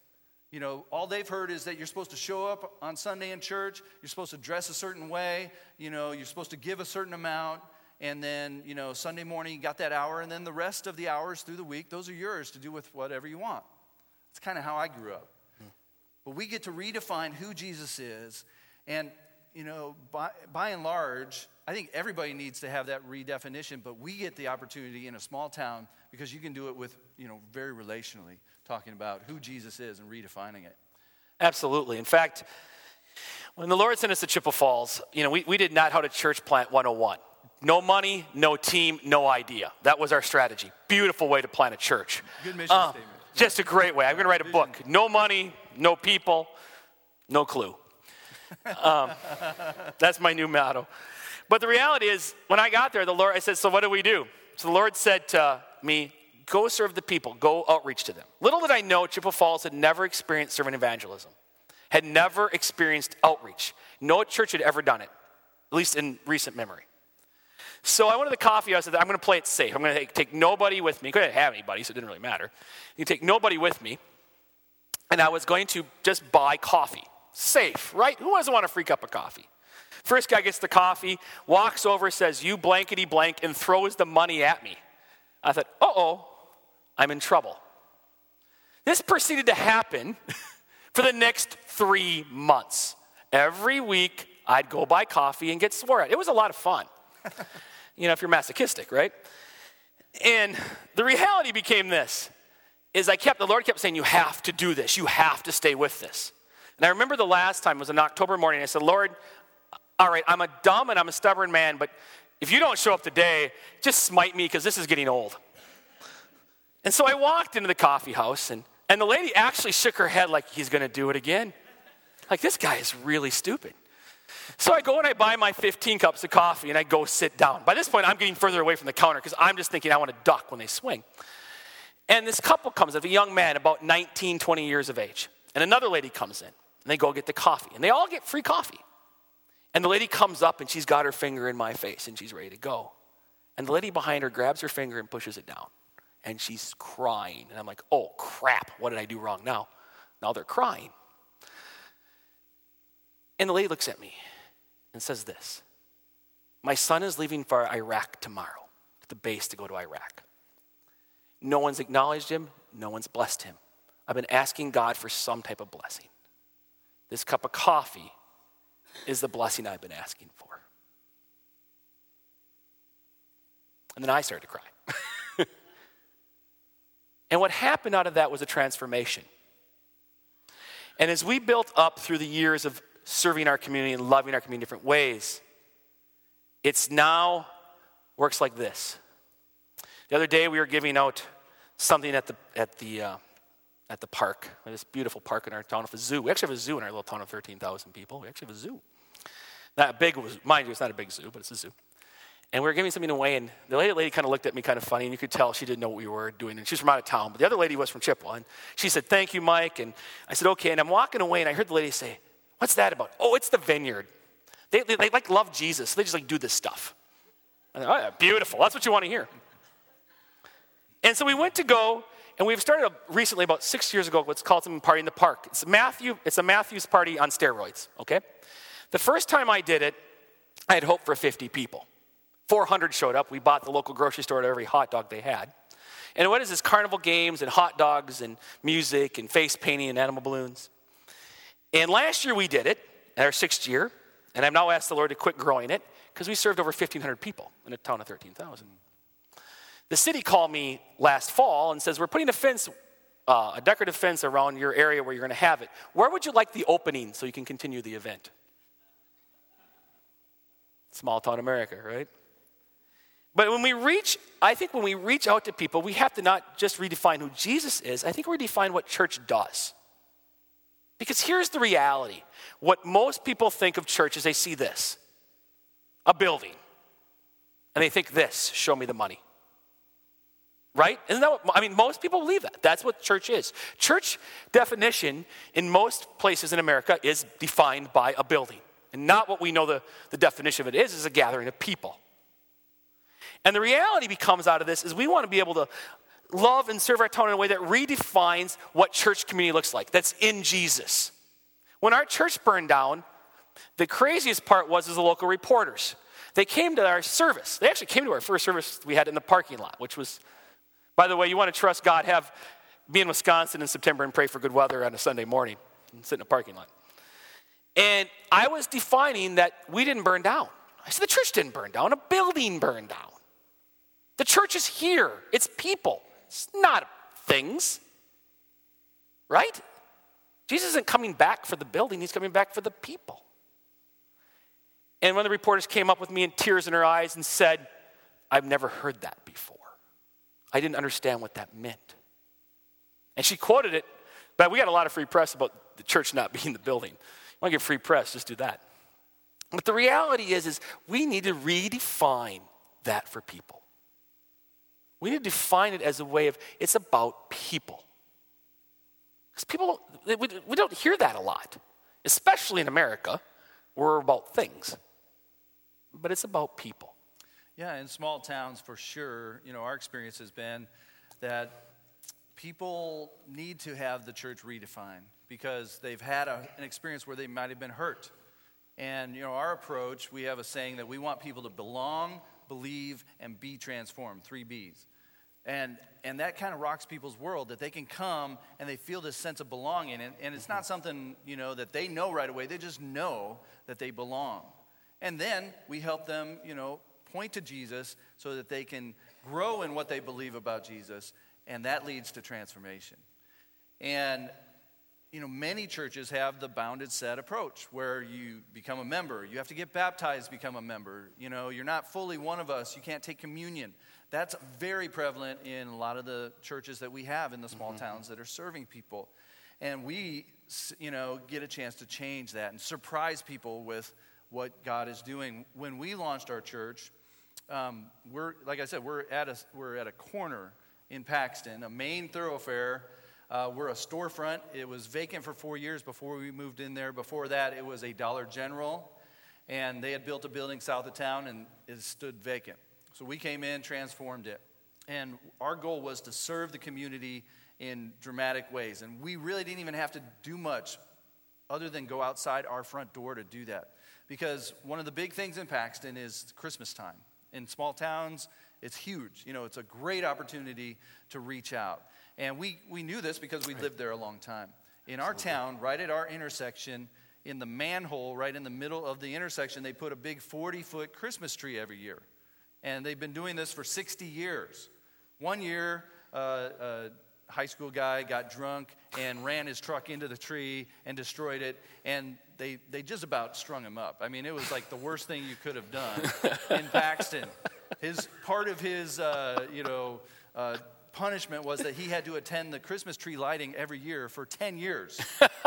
You know, all they've heard is that you're supposed to show up on Sunday in church, you're supposed to dress a certain way, you know, you're supposed to give a certain amount, and then, you know, Sunday morning you got that hour, and then the rest of the hours through the week, those are yours to do with whatever you want. That's kind of how I grew up. Hmm. But we get to redefine who Jesus is, and, you know, by, by and large, I think everybody needs to have that redefinition, but we get the opportunity in a small town because you can do it with, you know, very relationally, talking about who Jesus is and redefining it. Absolutely. In fact, when the Lord sent us to Chippewa Falls, you know, we, we did not how to church plant one oh one. No money, no team, no idea. That was our strategy. Beautiful way to plant a church. Good mission uh, statement. Just a great way. I'm going to write a book. No money, no people, no clue. Um, that's my new motto. But the reality is, when I got there, the Lord, I said, so what do we do? So the Lord said to me, go serve the people. Go outreach to them. Little did I know Chippewa Falls had never experienced servant evangelism, had never experienced outreach. No church had ever done it, at least in recent memory. So I went to the coffee house and said, I'm going to play it safe. I'm going to take, take nobody with me. I couldn't have anybody, so it didn't really matter. You take nobody with me, and I was going to just buy coffee. Safe, right? Who doesn't want a free cup of coffee? First guy gets the coffee, walks over, says, you blankety blank, and throws the money at me. I thought, uh-oh, I'm in trouble. This proceeded to happen for the next three months. Every week, I'd go buy coffee and get swore at. It was a lot of fun. You know, if you're masochistic, right? And the reality became this, is I kept, the Lord kept saying, you have to do this. You have to stay with this. And I remember the last time, it was an October morning, I said, Lord, all right, I'm a dumb and I'm a stubborn man, but if you don't show up today, just smite me because this is getting old. And so I walked into the coffee house, and, and the lady actually shook her head like, he's going to do it again. Like, this guy is really stupid. So I go and I buy my fifteen cups of coffee, and I go sit down. By this point, I'm getting further away from the counter because I'm just thinking I want to duck when they swing. And this couple comes in, a young man about nineteen, twenty years of age. And another lady comes in, and they go get the coffee. And they all get free coffee. And the lady comes up, and she's got her finger in my face, and she's ready to go. And the lady behind her grabs her finger and pushes it down. And she's crying. And I'm like, oh, crap, what did I do wrong now? Now they're crying. And the lady looks at me and says this, my son is leaving for Iraq tomorrow, at the base to go to Iraq. No one's acknowledged him. No one's blessed him. I've been asking God for some type of blessing. This cup of coffee is the blessing I've been asking for. And then I started to cry. And what happened out of that was a transformation. And as we built up through the years of serving our community and loving our community in different ways, it's now works like this. The other day we were giving out something at the at the uh, at the park, this beautiful park in our town of a zoo. We actually have a zoo in our little town of thirteen thousand people. We actually have a zoo. Not big, mind you, it's not a big zoo, but it's a zoo. And we were giving something away, and the lady, lady kind of looked at me kind of funny, and you could tell she didn't know what we were doing. And she's from out of town, but the other lady was from Chippewa. And she said, thank you, Mike. And I said, okay. And I'm walking away, and I heard the lady say, what's that about? Oh, it's the vineyard. They, they, they like love Jesus. They just like do this stuff. I thought, oh, yeah, beautiful. That's what you want to hear. And so we went to go, and we've started a, recently, about six years ago, what's called something Party in the Park. It's Matthew. It's a Matthew's party on steroids, okay? The first time I did it, I had hoped for fifty people. four hundred showed up. We bought the local grocery store every hot dog they had. And what is this? Carnival games and hot dogs and music and face painting and animal balloons. And last year we did it, our sixth year, and I've now asked the Lord to quit growing it because we served over fifteen hundred people in a town of thirteen thousand. The city called me last fall and says, we're putting a fence, uh, a decorative fence around your area where you're going to have it. Where would you like the opening so you can continue the event? Small town America, right? But when we reach, I think when we reach out to people, we have to not just redefine who Jesus is. I think we redefine what church does. Because here's the reality. What most people think of church is they see this, a building. And they think this, show me the money. Right? Isn't that what, I mean, most people believe that. That's what church is. Church definition in most places in America is defined by a building. And not what we know the, the definition of it is, is a gathering of people. And the reality becomes out of this is we want to be able to love and serve our town in a way that redefines what church community looks like, that's in Jesus. When our church burned down, the craziest part was is the local reporters. They came to our service. They actually came to our first service we had in the parking lot, which was, by the way, you want to trust God, have be in Wisconsin in September and pray for good weather on a Sunday morning and sit in a parking lot. And I was defining that we didn't burn down. I said the church didn't burn down. A building burned down. The church is here. It's people. It's not things. Right? Jesus isn't coming back for the building. He's coming back for the people. And one of the reporters came up with me in tears in her eyes and said, I've never heard that before. I didn't understand what that meant. And she quoted it, but we got a lot of free press about the church not being the building. You want to get free press, just do that. But the reality is, is we need to redefine that for people. We need to define it as a way of, it's about people. Because people, we, we don't hear that a lot, especially in America, where we're about things. But it's about people. Yeah, in small towns, for sure, you know, our experience has been that people need to have the church redefined because they've had a, an experience where they might have been hurt. And, you know, our approach, we have a saying that we want people to belong, believe, and be transformed, three B's. And and that kind of rocks people's world, that they can come and they feel this sense of belonging. And, and it's not something, you know, that they know right away. They just know that they belong. And then we help them, you know, point to Jesus so that they can grow in what they believe about Jesus. And that leads to transformation. And, you know, many churches have the bounded set approach where you become a member. You have to get baptized to become a member. You know, you're not fully one of us. You can't take communion. That's very prevalent in a lot of the churches that we have in the small mm-hmm. towns that are serving people. And we, you know, get a chance to change that and surprise people with what God is doing. When we launched our church, um, we're, like I said, we're at a, we're at a corner in Paxton, a main thoroughfare. Uh, we're a storefront. It was vacant for four years before we moved in there. Before that, it was a Dollar General, and they had built a building south of town, and it stood vacant. So we came in, transformed it, and our goal was to serve the community in dramatic ways, and we really didn't even have to do much other than go outside our front door to do that, because one of the big things in Paxton is Christmas time. In small towns, it's huge. You know, it's a great opportunity to reach out. And we, we knew this because we lived there a long time. In our town, right at our intersection, in the manhole right in the middle of the intersection, they put a big forty-foot Christmas tree every year. And they've been doing this for sixty years. One year, uh, a high school guy got drunk and ran his truck into the tree and destroyed it. And they, they just about strung him up. I mean, it was like the worst thing you could have done in Paxton. His part of his, uh, you know, uh, punishment was that he had to attend the Christmas tree lighting every year for ten years.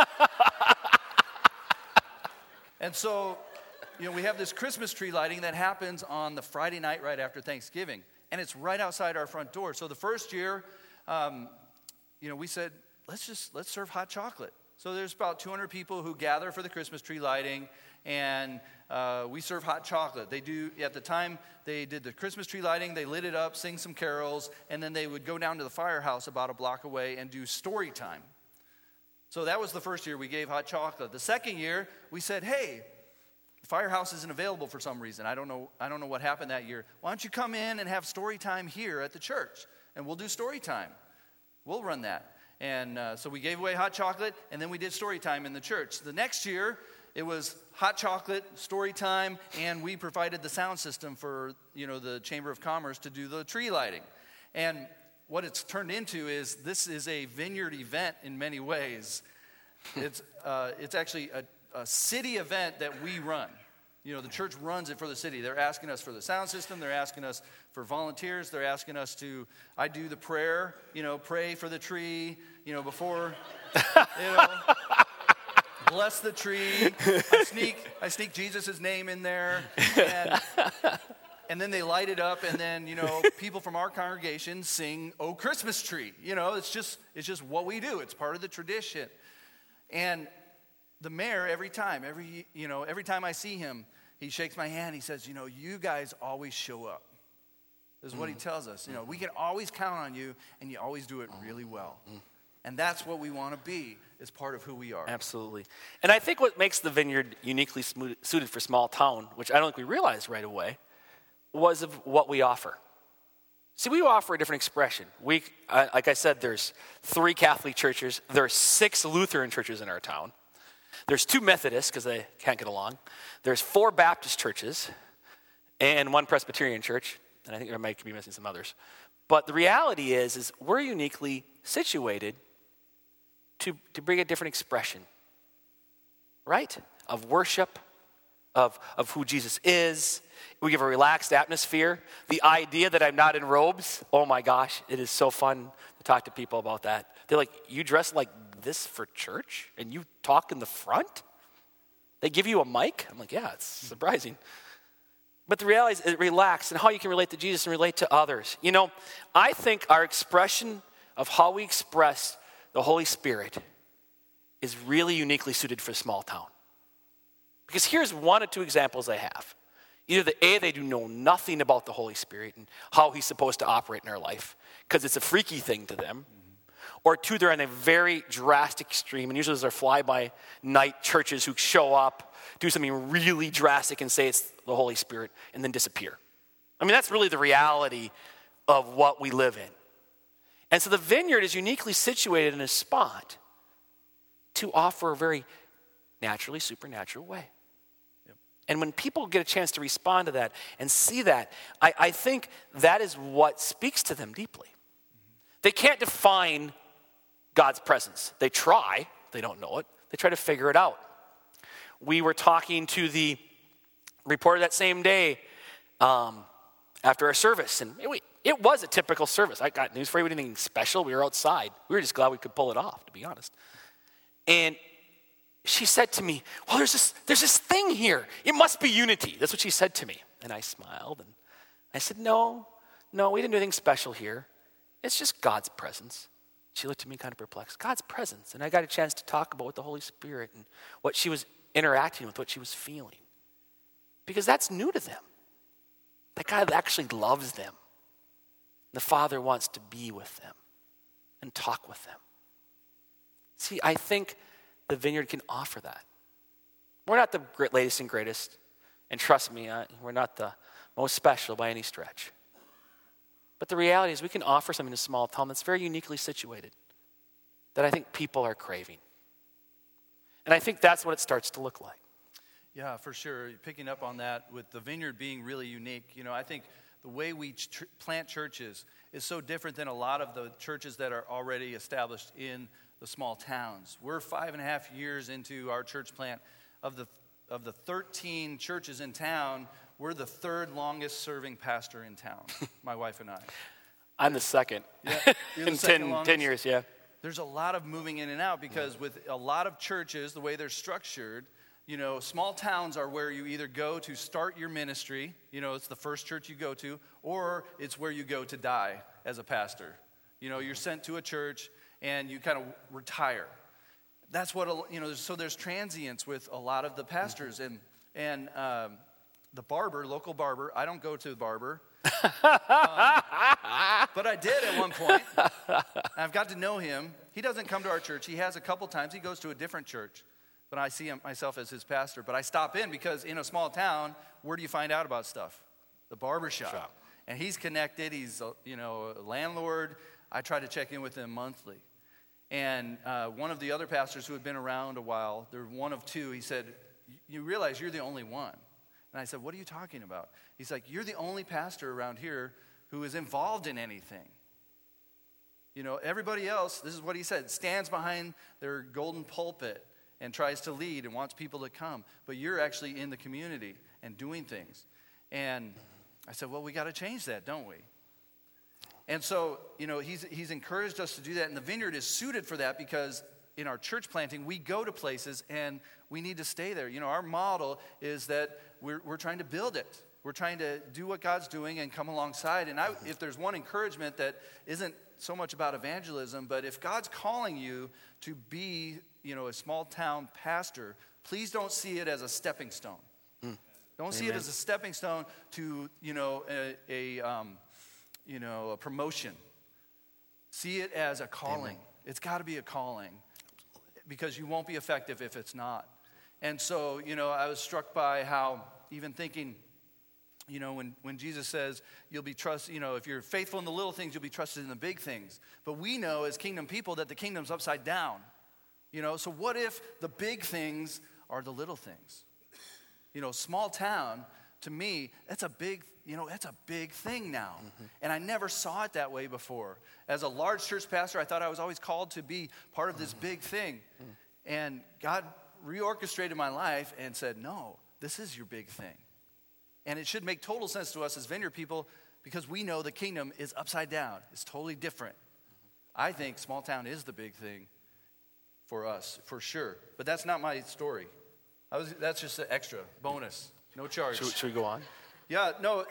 And so, you know, we have this Christmas tree lighting that happens on the Friday night right after Thanksgiving. And it's right outside our front door. So the first year, um, you know, we said, let's just, let's serve hot chocolate. So there's about two hundred people who gather for the Christmas tree lighting, and uh, we serve hot chocolate. They do, at the time, they did the Christmas tree lighting, they lit it up, sing some carols, and then they would go down to the firehouse about a block away and do story time. So that was the first year we gave hot chocolate. The second year, we said, hey, the firehouse isn't available for some reason. I don't know, I don't know what happened that year. Why don't you come in and have story time here at the church, and we'll do story time. We'll run that. And uh, so we gave away hot chocolate, and then we did story time in the church. The next year, it was hot chocolate, story time, and we provided the sound system for, you know, the Chamber of Commerce to do the tree lighting. And what it's turned into is this is a vineyard event in many ways. It's uh, it's actually a, a city event that we run. You know, the church runs it for the city. They're asking us for the sound system. They're asking us for volunteers. They're asking us to, I do the prayer, you know, pray for the tree, you know, before, you know, bless the tree. I sneak, I sneak Jesus' name in there. And, and then they light it up, and then, you know, people from our congregation sing, "Oh, Christmas Tree." You know, it's just, it's just what we do. It's part of the tradition. And the mayor, every time, every, you know, every time I see him, he shakes my hand. He says, you know, you guys always show up. is what he tells us. You know, we can always count on you, and you always do it really well. And that's what we want to be, as part of who we are. Absolutely. And I think what makes the Vineyard uniquely smooth, suited for small town, which I don't think we realized right away, was of what we offer. See, we offer a different expression. We, uh, like I said, there's three Catholic churches. There are six Lutheran churches in our town. There's two Methodists, because they can't get along. There's four Baptist churches and one Presbyterian church. And I think there might be missing some others. But the reality is, is we're uniquely situated to, to bring a different expression, right? Of worship, of, of who Jesus is. We give a relaxed atmosphere. The idea that I'm not in robes, oh my gosh, it is so fun to talk to people about that. They're like, you dress like this for church? And you talk in the front? They give you a mic? I'm like, yeah, it's surprising. But the reality is, it relaxed, and how you can relate to Jesus and relate to others. You know, I think our expression of how we express the Holy Spirit is really uniquely suited for a small town. Because here's one or two examples I have. Either the A, they do know nothing about the Holy Spirit and how he's supposed to operate in our life, because it's a freaky thing to them. Mm-hmm. Or two, they're in a very drastic extreme, and usually those are fly-by-night churches who show up, do something really drastic and say it's the Holy Spirit, and then disappear. I mean, that's really the reality of what we live in. And so the Vineyard is uniquely situated in a spot to offer a very naturally supernatural way. Yep. And when people get a chance to respond to that and see that, I, I think that is what speaks to them deeply. Mm-hmm. They can't define God's presence. They try. They don't know it. They try to figure it out. We were talking to the reporter that same day um, after our service, and it, it was a typical service. I got news for you. We didn't anything special. We were outside. We were just glad we could pull it off, to be honest. And she said to me, well, there's this, there's this thing here. It must be unity. That's what she said to me. And I smiled, and I said, no, no, we didn't do anything special here. It's just God's presence. She looked at me kind of perplexed. God's presence. And I got a chance to talk about what the Holy Spirit and what she was interacting with, what she was feeling. Because that's new to them. That God actually loves them. The Father wants to be with them and talk with them. See, I think the Vineyard can offer that. We're not the latest and greatest. And trust me, we're not the most special by any stretch. But the reality is we can offer something in a small town that's very uniquely situated that I think people are craving. And I think that's what it starts to look like. Yeah, for sure. Picking up on that with the Vineyard being really unique, you know, I think the way we ch- plant churches is so different than a lot of the churches that are already established in the small towns. We're five and a half years into our church plant. Of the of the thirteen churches in town, we're the third longest serving pastor in town, my wife and I. I'm the second. Yeah, you're the in second ten, longest. ten years, yeah. There's a lot of moving in and out because yeah. with a lot of churches, the way they're structured, you know, small towns are where you either go to start your ministry, you know, it's the first church you go to, or it's where you go to die as a pastor. You know, you're sent to a church and you kind of retire. That's what, you know, so there's transients with a lot of the pastors. And and um, the barber, local barber, I don't go to the barber. um, but I did at one point. I've got to know him. He doesn't come to our church. He has a couple times. He goes to a different church. But I see him, myself as his pastor. But I stop in because in a small town, where do you find out about stuff? The barber shop. Shop. And he's connected. He's, a, you know, a landlord. I try to check in with him monthly. And uh, one of the other pastors who had been around a while, they're one of two, he said, you realize you're the only one. And I said, what are you talking about? He's like, you're the only pastor around here who is involved in anything. You know, everybody else, this is what he said, stands behind their golden pulpit and tries to lead and wants people to come. But you're actually in the community and doing things. And I said, well, we got to change that, don't we? And so, you know, he's he's encouraged us to do that. And the Vineyard is suited for that because in our church planting, we go to places and we need to stay there. You know, our model is that we're we're trying to build it. We're trying to do what God's doing and come alongside. And I, if there's one encouragement that isn't so much about evangelism, but if God's calling you to be, you know, a small town pastor, please don't see it as a stepping stone. Mm. Don't Amen. See it as a stepping stone to, you know, a, a um, you know, a promotion. See it as a calling. Amen. It's got to be a calling because you won't be effective if it's not. And so, you know, I was struck by how even thinking, you know, when, when Jesus says you'll be trusted, you know, if you're faithful in the little things, you'll be trusted in the big things. But we know as kingdom people that the kingdom's upside down. You know, so what if the big things are the little things? You know, small town, to me, that's a big, you know, that's a big thing now. Mm-hmm. And I never saw it that way before. As a large church pastor, I thought I was always called to be part of this big thing. Mm-hmm. And God reorchestrated my life and said, no, this is your big thing. And it should make total sense to us as Vineyard people because we know the kingdom is upside down. It's totally different. Mm-hmm. I think small town is the big thing for us, for sure. But that's not my story. I was, that's just an extra bonus. No charge. Should, should we go on? Yeah, no.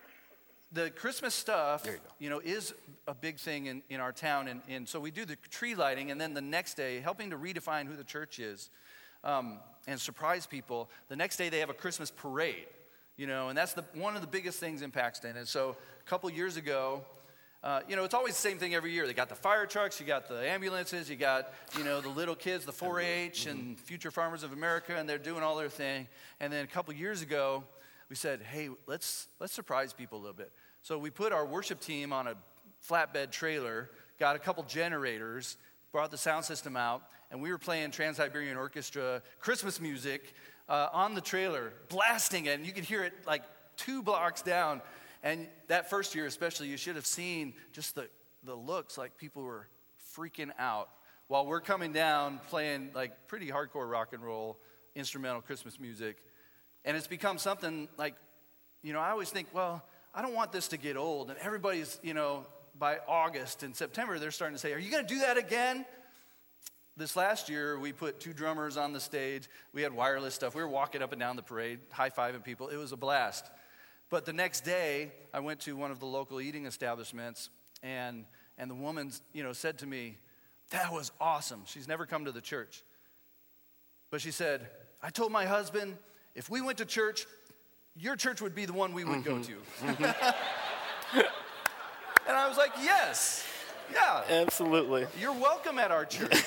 The Christmas stuff, There you go. you know, is a big thing in, in our town. And, and so we do the tree lighting, and then the next day, helping to redefine who the church is um, and surprise people. The next day, they have a Christmas parade. You know, and that's the one of the biggest things in Paxton. And so a couple years ago, uh, you know, it's always the same thing every year. They got the fire trucks, you got the ambulances, you got, you know, the little kids, the four H mm-hmm. and Future Farmers of America, and they're doing all their thing. And then a couple years ago, we said, hey, let's let's surprise people a little bit. So we put our worship team on a flatbed trailer, got a couple generators, brought the sound system out, and we were playing Trans-Siberian Orchestra Christmas music Uh, on the trailer, blasting it, and you could hear it like two blocks down. And that first year especially, you should have seen just the, the looks, like people were freaking out while we're coming down playing like pretty hardcore rock and roll instrumental Christmas music. And it's become something like, you know, I always think, well, I don't want this to get old. And everybody's, you know, by August and September, they're starting to say, are you going to do that again? This last year, we put two drummers on the stage. We had wireless stuff. We were walking up and down the parade, high-fiving people. It was a blast. But the next day, I went to one of the local eating establishments, and and the woman, you know, said to me, that was awesome. She's never come to the church. But she said, I told my husband, if we went to church, your church would be the one we would mm-hmm. go to. Mm-hmm. And I was like, yes. Yeah. Absolutely. You're welcome at our church.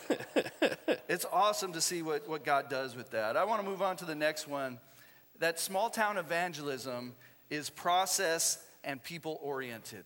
It's awesome to see what, what God does with that. I want to move on to the next one. That small town evangelism is process and people oriented.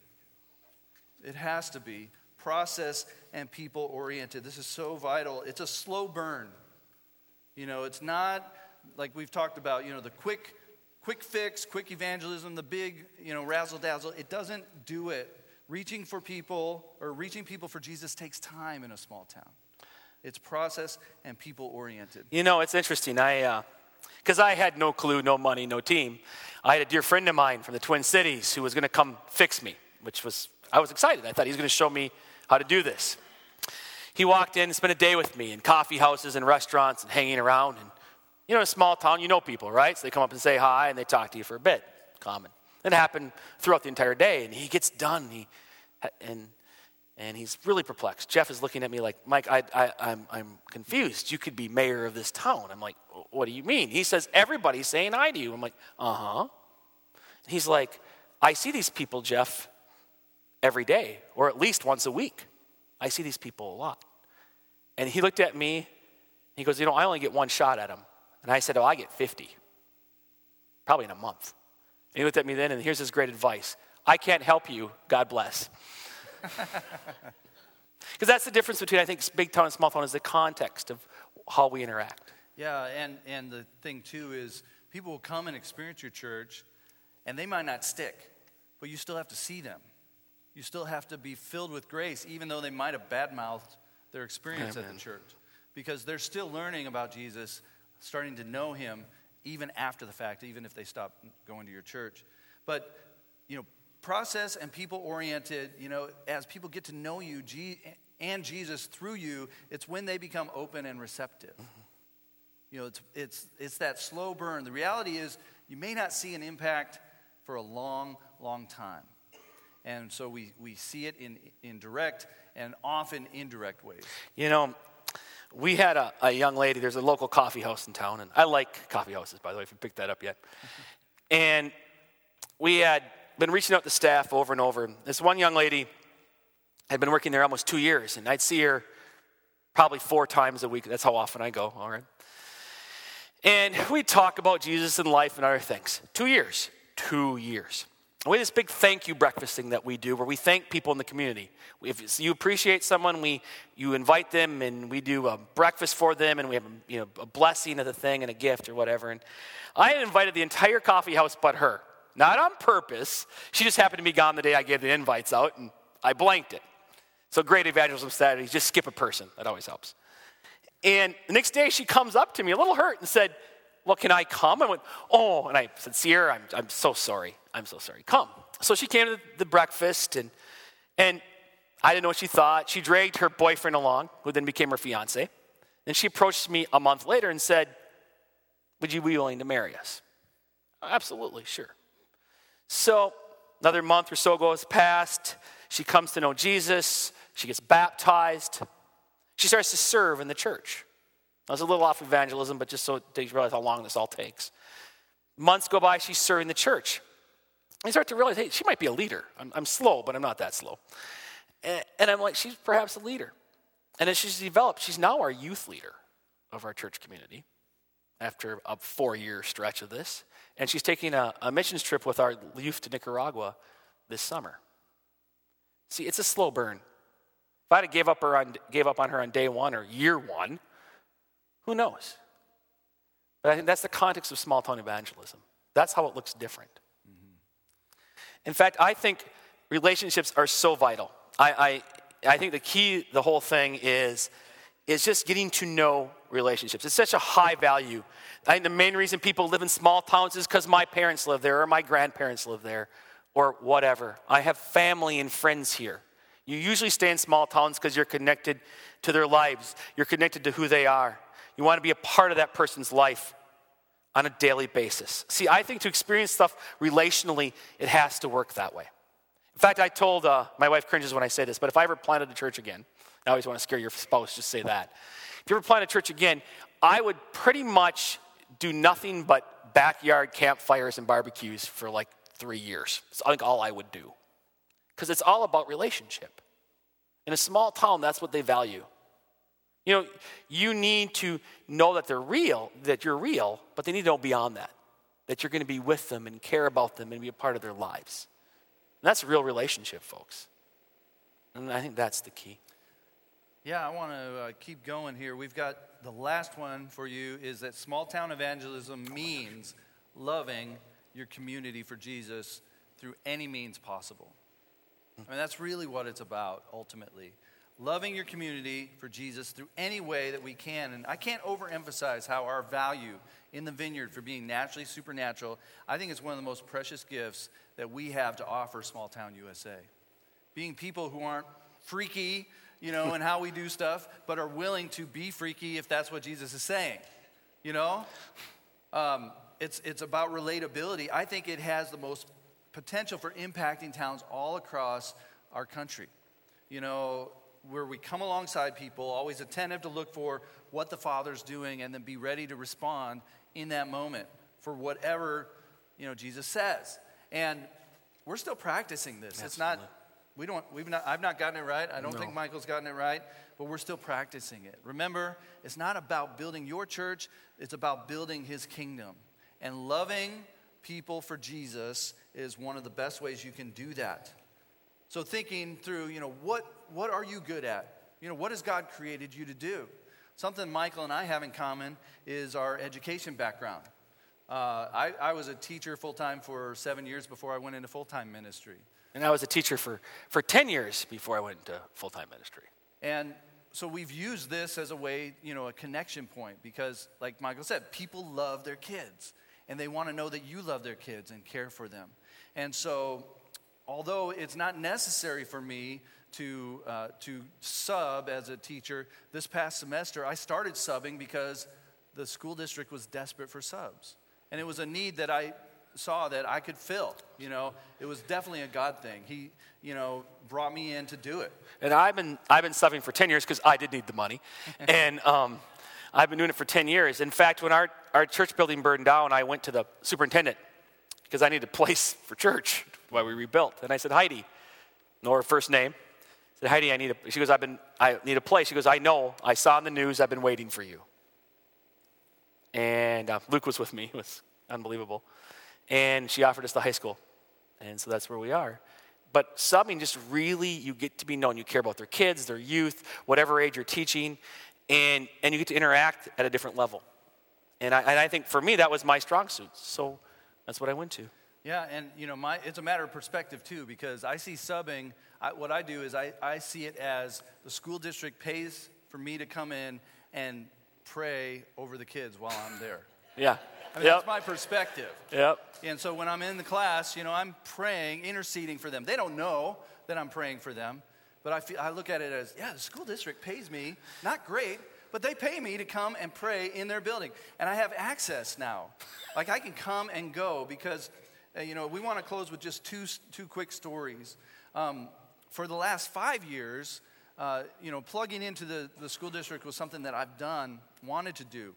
It has to be process and people oriented. This is so vital. It's a slow burn. You know, it's not like we've talked about, you know, the quick quick fix, quick evangelism, the big, you know, razzle dazzle. It doesn't do it. Reaching for people, or reaching people for Jesus takes time in a small town. It's process and people-oriented. You know, it's interesting. I, because uh, I had no clue, no money, no team. I had a dear friend of mine from the Twin Cities who was going to come fix me, which was, I was excited. I thought he was going to show me how to do this. He walked in and spent a day with me in coffee houses and restaurants and hanging around. And, you know, in a small town, you know people, right? So they come up and say hi, and they talk to you for a bit. Common. It happened throughout the entire day, and he gets done, he, and and he's really perplexed. Jeff is looking at me like, Mike, I, I, I'm, I'm confused. You could be mayor of this town. I'm like, what do you mean? He says, everybody's saying hi to you. I'm like, uh-huh. He's like, I see these people, Jeff, every day, or at least once a week. I see these people a lot. And he looked at me, he goes, you know, I only get one shot at them. And I said, oh, I get fifty, probably in a month. And he looked at me then, and here's his great advice. I can't help you. God bless. Because that's the difference between, I think, big town and small town is the context of how we interact. Yeah, and, and the thing, too, is people will come and experience your church, and they might not stick, but you still have to see them. You still have to be filled with grace, even though they might have badmouthed their experience Amen. At the church. Because they're still learning about Jesus, starting to know him, even after the fact, even if they stop going to your church. But, you know, process and people-oriented, you know, as people get to know you G- and Jesus through you, it's when they become open and receptive. Mm-hmm. You know, it's it's it's that slow burn. The reality is you may not see an impact for a long, long time. And so we, we see it in, in direct and often indirect ways. You know, we had a, a young lady, there's a local coffee house in town, and I like coffee houses, by the way, if you picked that up yet. And we had been reaching out to staff over and over. This one young lady had been working there almost two years, and I'd see her probably four times a week. That's how often I go, all right? And we'd talk about Jesus and life and other things. Two years. Two years. We have this big thank you breakfast thing that we do where we thank people in the community. If you appreciate someone, we you invite them and we do a breakfast for them and we have a, you know, a blessing of the thing and a gift or whatever. And I had invited the entire coffee house but her. Not on purpose. She just happened to be gone the day I gave the invites out and I blanked it. So great evangelism Saturdays, just skip a person. That always helps. And the next day she comes up to me a little hurt and said, well, can I come? I went, oh, and I said, Sierra, I'm, I'm so sorry. I'm so sorry. Come. So she came to the breakfast, and and I didn't know what she thought. She dragged her boyfriend along, who then became her fiance. Then she approached me a month later and said, would you be willing to marry us? Absolutely, sure. So another month or so goes past. She comes to know Jesus. She gets baptized. She starts to serve in the church. I was a little off evangelism, but just so they realize how long this all takes. Months go by, she's serving the church. I start to realize, hey, she might be a leader. I'm, I'm slow, but I'm not that slow. And, and I'm like, she's perhaps a leader. And as she's developed, she's now our youth leader of our church community after a four-year stretch of this. And she's taking a, a missions trip with our youth to Nicaragua this summer. See, it's a slow burn. If I had gave up, her on, gave up on her on day one or year one, who knows? But I think that's the context of small town evangelism. That's how it looks different. Mm-hmm. In fact, I think relationships are so vital. I, I, I think the key, the whole thing is, is just getting to know relationships. It's such a high value. I think the main reason people live in small towns is because my parents live there or my grandparents live there or whatever. I have family and friends here. You usually stay in small towns because you're connected to their lives. You're connected to who they are. You want to be a part of that person's life on a daily basis. See, I think to experience stuff relationally, it has to work that way. In fact, I told, uh, my wife cringes when I say this, but if I ever planted a church again, I always want to scare your spouse, just say that. If you ever plant a church again, I would pretty much do nothing but backyard campfires and barbecues for like three years. It's I think all I would do. Because it's all about relationship. In a small town, that's what they value. You know, you need to know that they're real, that you're real, but they need to know beyond that, that you're going to be with them and care about them and be a part of their lives. And that's a real relationship, folks. And I think that's the key. Yeah, I want to uh, keep going here. We've got the last one for you is that small town evangelism means loving your community for Jesus through any means possible. I mean, that's really what it's about, ultimately. Loving your community for Jesus through any way that we can. And I can't overemphasize how our value in the vineyard for being naturally supernatural, I think it's one of the most precious gifts that we have to offer small town U S A. Being people who aren't freaky, you know, in how we do stuff, but are willing to be freaky if that's what Jesus is saying, you know? Um, it's, it's about relatability. I think it has the most potential for impacting towns all across our country. You know, where we come alongside people, always attentive to look for what the Father's doing and then be ready to respond in that moment for whatever, you know, Jesus says. And we're still practicing this. Absolutely. It's not, we don't, we've not, I've not gotten it right. I don't no. think Michael's gotten it right, but we're still practicing it. Remember, it's not about building your church. It's about building his kingdom. And loving people for Jesus is one of the best ways you can do that. So thinking through, you know, what what are you good at? You know, what has God created you to do? Something Michael and I have in common is our education background. Uh, I, I was a teacher full-time for seven years before I went into full-time ministry. And I was a teacher for, for ten years before I went into full-time ministry. And so we've used this as a way, you know, a connection point because, like Michael said, people love their kids. And they want to know that you love their kids and care for them. And so, although it's not necessary for me to uh, to sub as a teacher, this past semester I started subbing because the school district was desperate for subs. And it was a need that I saw that I could fill. You know, it was definitely a God thing. He, you know, brought me in to do it. And I've been I've been subbing for ten years because I did need the money. and um, I've been doing it for ten years. In fact, when our, our church building burned down, I went to the superintendent because I needed a place for church, while we rebuilt. And I said, Heidi, know her first name. I said, Heidi, I need a, she goes, I've been, I need a place. She goes, I know, I saw in the news, I've been waiting for you. And uh, Luke was with me. It was unbelievable. And she offered us the high school. And so that's where we are. But subbing just really, you get to be known. You care about their kids, their youth, whatever age you're teaching, and, and you get to interact at a different level. And I, and I think for me, that was my strong suit. So that's what I went to. Yeah, and you know, my it's a matter of perspective too, because I see subbing, I, what I do is I, I see it as the school district pays for me to come in and pray over the kids while I'm there. Yeah. I mean, yep. That's my perspective. Yep. And so when I'm in the class, you know, I'm praying, interceding for them. They don't know that I'm praying for them, but I feel, I look at it as, yeah, the school district pays me, not great, but they pay me to come and pray in their building. And I have access now. Like I can come and go because, uh, you know, we want to close with just two two quick stories. Um, for the last five years, uh, you know, plugging into the, the school district was something that I've done, wanted to do.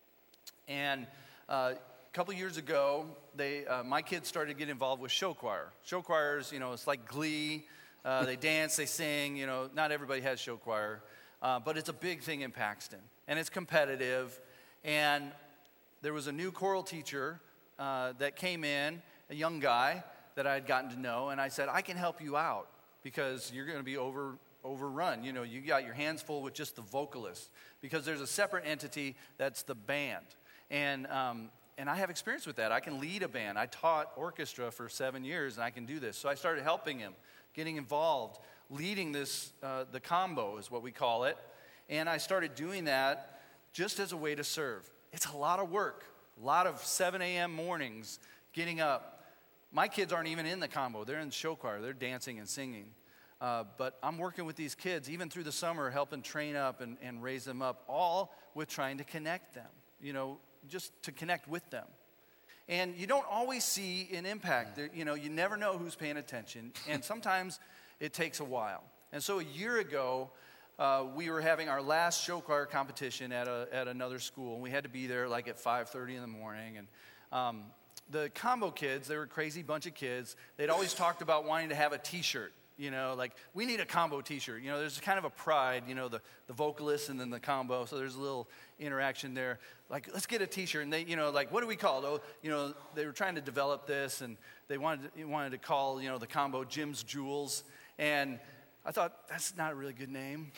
And uh, a couple years ago, they uh, my kids started to get involved with show choir. Show choirs, you know, it's like Glee. Uh, they dance, they sing. You know, not everybody has show choir, uh, but it's a big thing in Paxton, and it's competitive. And there was a new choral teacher uh, that came in, a young guy that I had gotten to know, and I said, I can help you out because you're going to be over overrun. You know, you got your hands full with just the vocalist because there's a separate entity that's the band. And um, and I have experience with that. I can lead a band. I taught orchestra for seven years, and I can do this. So I started helping him, getting involved, leading this, uh, the combo is what we call it. And I started doing that just as a way to serve. It's a lot of work, a lot of seven a.m. mornings, getting up. My kids aren't even in the combo. They're in the show choir. They're dancing and singing. Uh, but I'm working with these kids, even through the summer, helping train up and, and raise them up, all with trying to connect them, you know, just to connect with them. And you don't always see an impact. There, you know, you never know who's paying attention, and sometimes it takes a while. And so a year ago, uh, we were having our last show choir competition at a, at another school, and we had to be there like at five thirty in the morning. And um, the combo kids, they were a crazy bunch of kids. They'd always talked about wanting to have a T-shirt. You know, like, we need a combo T-shirt. You know, there's kind of a pride, you know, the, the vocalist and then the combo. So there's a little interaction there. Like, let's get a T-shirt. And they, you know, like, what do we call it? Oh, you know, they were trying to develop this, and they wanted to, wanted to call, you know, the combo Jim's Jewels. And I thought, that's not a really good name.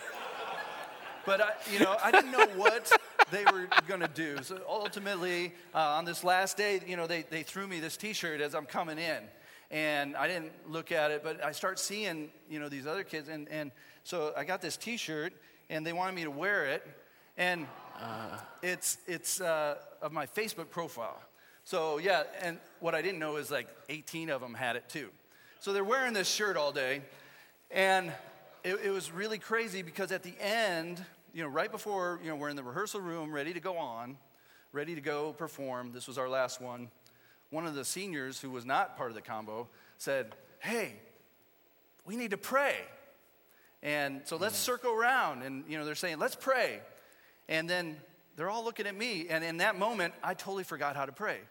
But, I, you know, I didn't know what they were going to do. So ultimately, uh, on this last day, you know, they, they threw me this T-shirt as I'm coming in. And I didn't look at it, but I start seeing, you know, these other kids. And, and so I got this T-shirt, and they wanted me to wear it. And uh. it's it's uh, of my Facebook profile. So, yeah, and what I didn't know is like eighteen of them had it too. So they're wearing this shirt all day. And it, it was really crazy because at the end, you know, right before, you know, we're in the rehearsal room, ready to go on, ready to go perform. This was our last one. One of the seniors who was not part of the combo said, hey, we need to pray. And so let's circle around. And, you know, they're saying, let's pray. And then they're all looking at me. And in that moment, I totally forgot how to pray.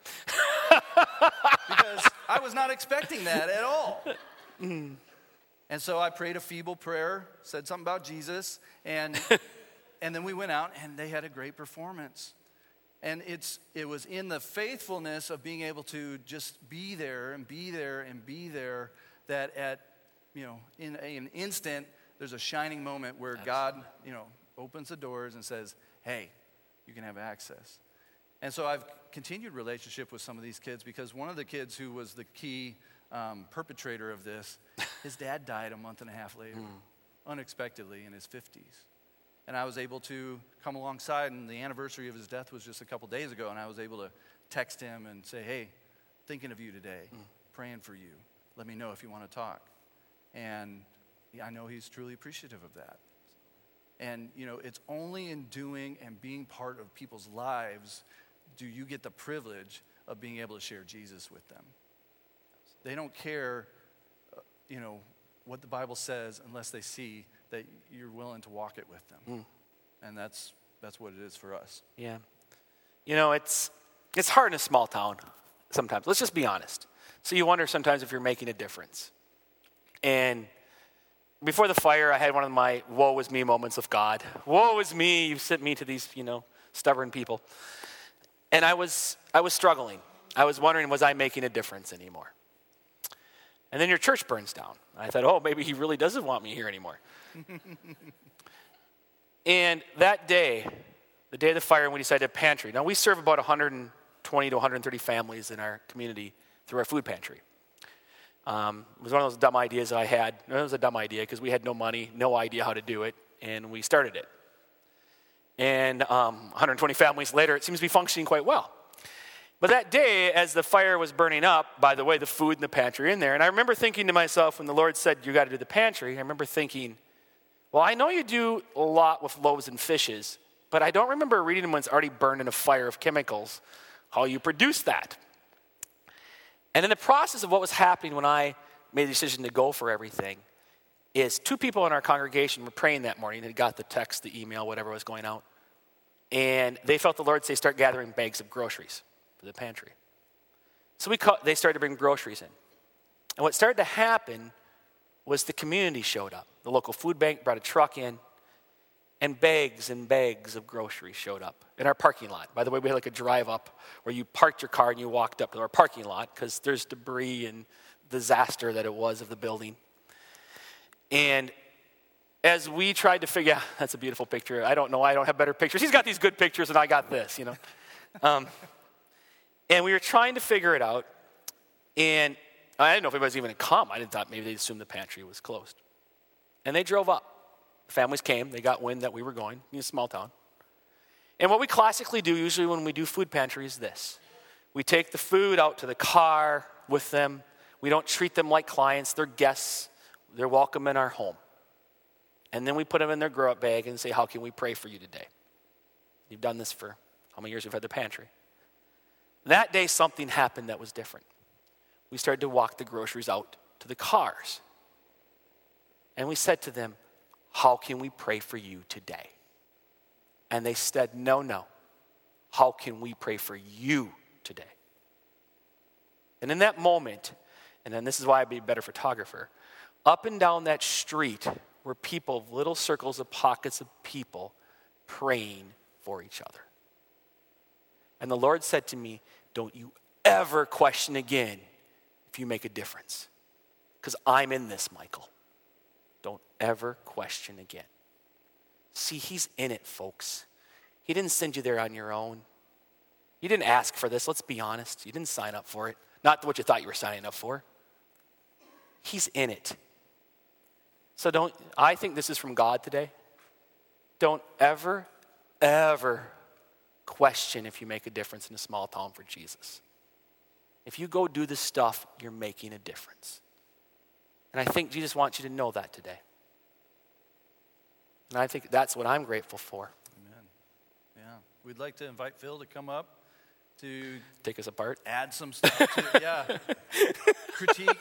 Because I was not expecting that at all. And so I prayed a feeble prayer, said something about Jesus. And, and then we went out, and they had a great performance. And it's it was in the faithfulness of being able to just be there and be there and be there that at, you know, in a, an instant, there's a shining moment where Absolutely. God, you know, opens the doors and says, hey, you can have access. And so I've continued relationship with some of these kids because one of the kids who was the key um, perpetrator of this, his dad died a month and a half later, mm. unexpectedly in his fifties. And I was able to come alongside, and the anniversary of his death was just a couple days ago, and I was able to text him and say, hey, thinking of you today, mm. praying for you. Let me know if you want to talk. And I know he's truly appreciative of that. And, you know, it's only in doing and being part of people's lives do you get the privilege of being able to share Jesus with them. They don't care, uh, you know, what the Bible says unless they see that you're willing to walk it with them. Mm. And that's that's what it is for us. Yeah. You know, it's it's hard in a small town. sometimes. Let's just be honest. So you wonder sometimes if you're making a difference. And before the fire, I had one of my woe is me moments with God. Woe is me, you've sent me to these, you know, stubborn people. And I was I was struggling. I was wondering, was I making a difference anymore? And then your church burns down. I thought, oh, maybe he really doesn't want me here anymore. And that day, the day of the fire, we decided to pantry. Now, we serve about one hundred twenty to one hundred thirty families in our community through our food pantry. Um, it was one of those dumb ideas I had. It was a dumb idea because we had no money, no idea how to do it, and we started it. And um, one hundred twenty families later, it seems to be functioning quite well. But that day, as the fire was burning up, by the way, the food in the pantry in there, and I remember thinking to myself when the Lord said, you got to do the pantry, I remember thinking, well, I know you do a lot with loaves and fishes, but I don't remember reading when it's already burned in a fire of chemicals, how you produce that. And in the process of what was happening when I made the decision to go for everything, is two people in our congregation were praying that morning. They got the text, the email, whatever was going out. And they felt the Lord say, start gathering bags of groceries for the pantry. So we caught, they started to bring groceries in. And what started to happen was the community showed up. The local food bank brought a truck in, and bags and bags of groceries showed up in our parking lot. By the way, we had like a drive up where you parked your car and you walked up to our parking lot because there's debris and disaster that it was of the building. And as we tried to figure out, that's a beautiful picture. I don't know, I don't have better pictures. He's got these good pictures and I got this, you know. Um, and we were trying to figure it out. And I didn't know if anybody was even going to come. I didn't thought maybe they assumed the pantry was closed. And they drove up. Families came. They got wind that we were going in a small town. And what we classically do usually when we do food pantry is this. We take the food out to the car with them. We don't treat them like clients. They're guests. They're welcome in our home. And then we put them in their grow-up bag and say, how can we pray for you today? You've done this for how many years we've had the pantry? That day, something happened that was different. We started to walk the groceries out to the cars. And we said to them, how can we pray for you today? And they said, no, no. How can we pray for you today? And in that moment, and then this is why I'd be a better photographer, up and down that street were people, little circles of pockets of people praying for each other. And the Lord said to me, don't you ever question again if you make a difference. Because I'm in this, Michael. Don't ever question again. See, he's in it, folks. He didn't send you there on your own. You didn't ask for this, let's be honest. You didn't sign up for it. Not what you thought you were signing up for. He's in it. So don't, I think this is from God today. Don't ever, ever question if you make a difference in a small town for Jesus. If you go do this stuff, you're making a difference. And I think Jesus wants you to know that today. And I think that's what I'm grateful for. Amen. Yeah. We'd like to invite Phil to come up to take us apart. Add some stuff to, yeah. Critique.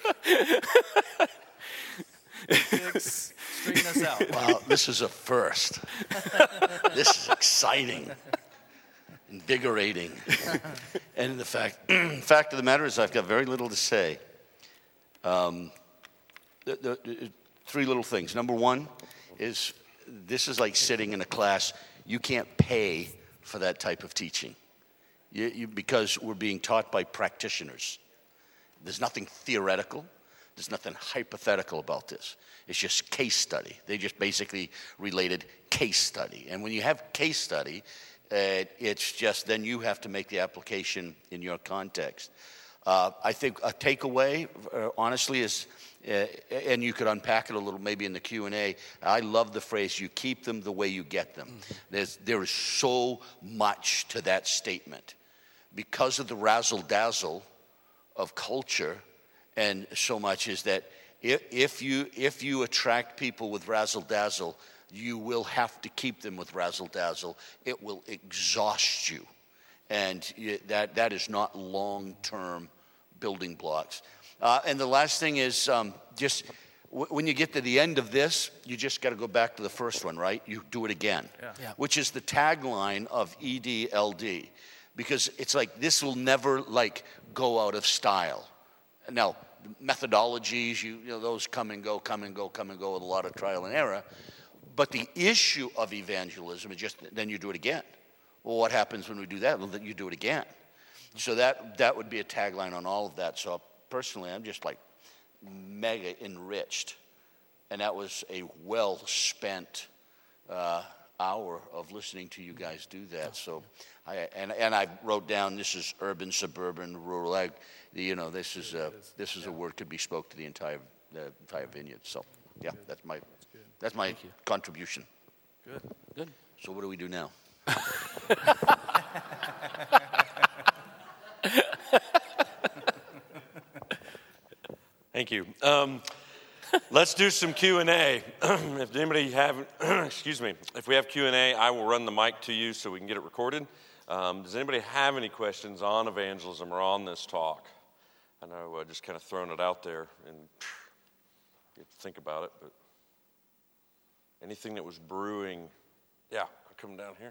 Fix, straighten us out. Wow, this is a first. This is exciting, invigorating. And the fact, fact of the matter is I've got very little to say. Um, the, the, the, three little things. Number one is this is like sitting in a class. You can't pay for that type of teaching you, you, because we're being taught by practitioners. There's nothing theoretical. There's nothing hypothetical about this. It's just case study. They just basically related case study. And when you have case study, uh, it's just then you have to make the application in your context. Uh, I think a takeaway, uh, honestly, is, uh, and you could unpack it a little maybe in the Q and A, I love the phrase, you keep them the way you get them. Mm-hmm. There's, there is so much to that statement. Because of the razzle-dazzle of culture, and so much is that if, if you if you attract people with razzle-dazzle, you will have to keep them with razzle-dazzle. It will exhaust you. And that that is not long-term building blocks. Uh, and the last thing is um, just w- when you get to the end of this, you just got to go back to the first one, right? You do it again, yeah. Yeah. Which is the tagline of E D L D. because it's like this will never like go out of style. Now, methodologies, you, you know, those come and go, come and go, come and go with a lot of trial and error. But the issue of evangelism is just then you do it again. Well, what happens when we do that? Well, then you do it again. So that that would be a tagline on all of that. So personally, I'm just like mega enriched. And that was a well-spent uh, hour of listening to you guys do that. So, I and and I wrote down this is urban, suburban, rural. I, you know, this is a this is a word could be spoke to the entire the entire vineyard. So, yeah, that's my that's my contribution. Good, good. So, what do we do now? Thank you. Um, let's do some Q and A. If anybody have, excuse me, if we have Q and A, I will run the mic to you so we can get it recorded. Um, does anybody have any questions on evangelism or on this talk? I know I just kind of thrown it out there and you have to think about it, but anything that was brewing, yeah, I'll come down here.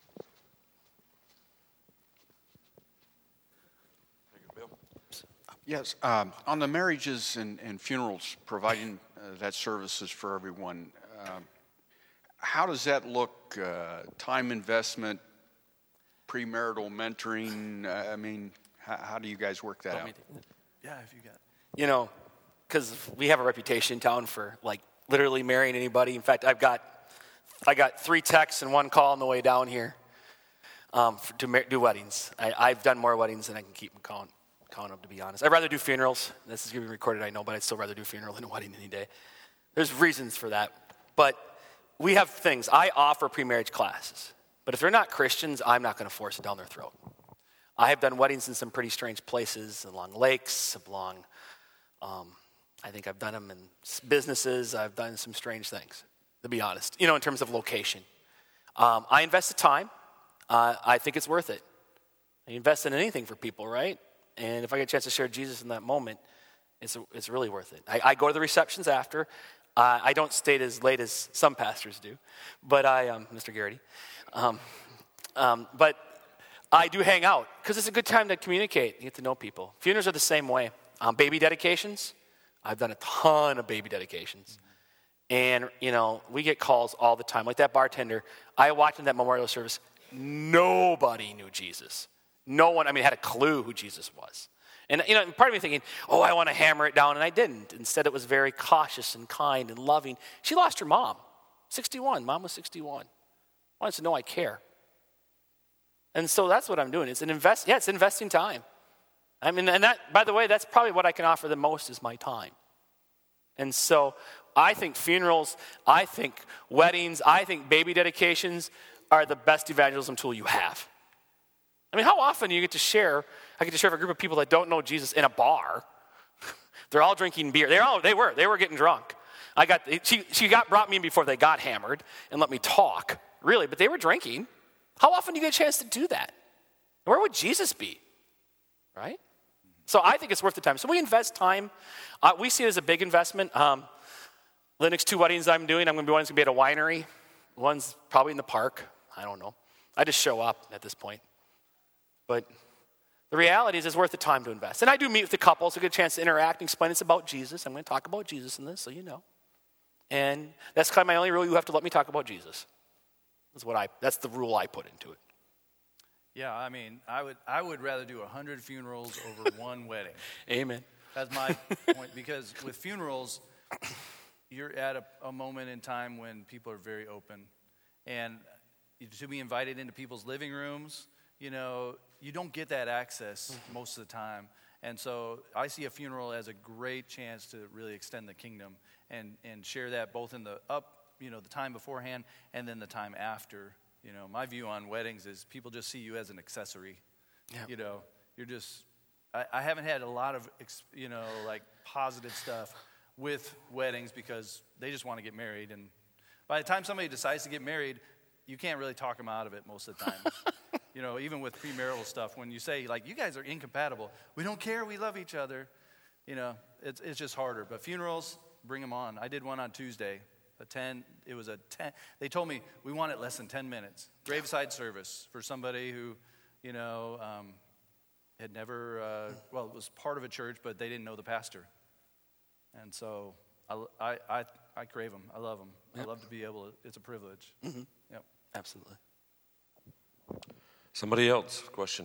Yes, um, on the marriages and, and funerals, providing uh, that services for everyone, um, how does that look? Uh, time investment, premarital mentoring. Uh, I mean, how, how do you guys work that out? Yeah, if you got it. You know, because we have a reputation in town for like literally marrying anybody. In fact, I've got I got three texts and one call on the way down here um, for, to mar- do weddings. I, I've done more weddings than I can keep them count. Count up, to be honest. I'd rather do funerals. This is going to be recorded, I know, but I'd still rather do funeral than a wedding any day. There's reasons for that. But we have things. I offer pre-marriage classes. But if they're not Christians, I'm not going to force it down their throat. I have done weddings in some pretty strange places, along lakes, along, um, I think I've done them in businesses. I've done some strange things, to be honest, you know, in terms of location. Um, I invest the time. Uh, I think it's worth it. I invest in anything for people, right? And if I get a chance to share Jesus in that moment, it's it's really worth it. I, I go to the receptions after. Uh, I don't stay as late as some pastors do, but I, um, Mister Garrity, um, um, but I do hang out because it's a good time to communicate and get to know people. Funerals are the same way. Um, baby dedications, I've done a ton of baby dedications. And, you know, we get calls all the time. Like that bartender, I watched in that memorial service, nobody knew Jesus. No one, I mean, had a clue who Jesus was. And, you know, part of me thinking, oh, I want to hammer it down, and I didn't. Instead, it was very cautious and kind and loving. She lost her mom, sixty-one. Mom was sixty-one. Wants to know I care. And so that's what I'm doing. It's an invest, yeah, it's investing time. I mean, and that, by the way, that's probably what I can offer the most is my time. And so I think funerals, I think weddings, I think baby dedications are the best evangelism tool you have. I mean, how often do you get to share, I get to share with a group of people that don't know Jesus in a bar. They're all drinking beer. They're all, they were. They were getting drunk. I got, she, she got brought me in before they got hammered and let me talk, really, but they were drinking. How often do you get a chance to do that? Where would Jesus be, right? So I think it's worth the time. So we invest time. Uh, we see it as a big investment. Um, the next two weddings I'm doing, I'm going to be one's going to be at a winery. One's probably in the park. I don't know. I just show up at this point. But the reality is it's worth the time to invest. And I do meet with the couples, so I get a chance to interact and explain it's about Jesus. I'm going to talk about Jesus in this, so you know. And that's kind of my only rule. You have to let me talk about Jesus. That's what I. That's the rule I put into it. Yeah, I mean, I would I would rather do a hundred funerals over one wedding. Amen. That's my point, because with funerals, you're at a, a moment in time when people are very open. And to be invited into people's living rooms, you know, you don't get that access most of the time. And so I see a funeral as a great chance to really extend the kingdom and, and share that both in the up, you know, the time beforehand and then the time after. You know, my view on weddings is people just see you as an accessory. Yeah. You know, you're just, I, I haven't had a lot of, you know, like positive stuff with weddings because they just want to get married. And by the time somebody decides to get married, you can't really talk them out of it most of the time. You know, even with premarital stuff, when you say, like, you guys are incompatible. We don't care. We love each other. You know, it's it's just harder. But funerals, bring them on. I did one on Tuesday. A ten, it was a ten. They told me we want it less than ten minutes. Graveside service for somebody who you know, um, had never, uh, well, it was part of a church, but they didn't know the pastor. And so I, I, I, I crave them. I love them. Yep. I love to be able to, it's a privilege. Mm-hmm. Yep. Absolutely. Somebody else, question.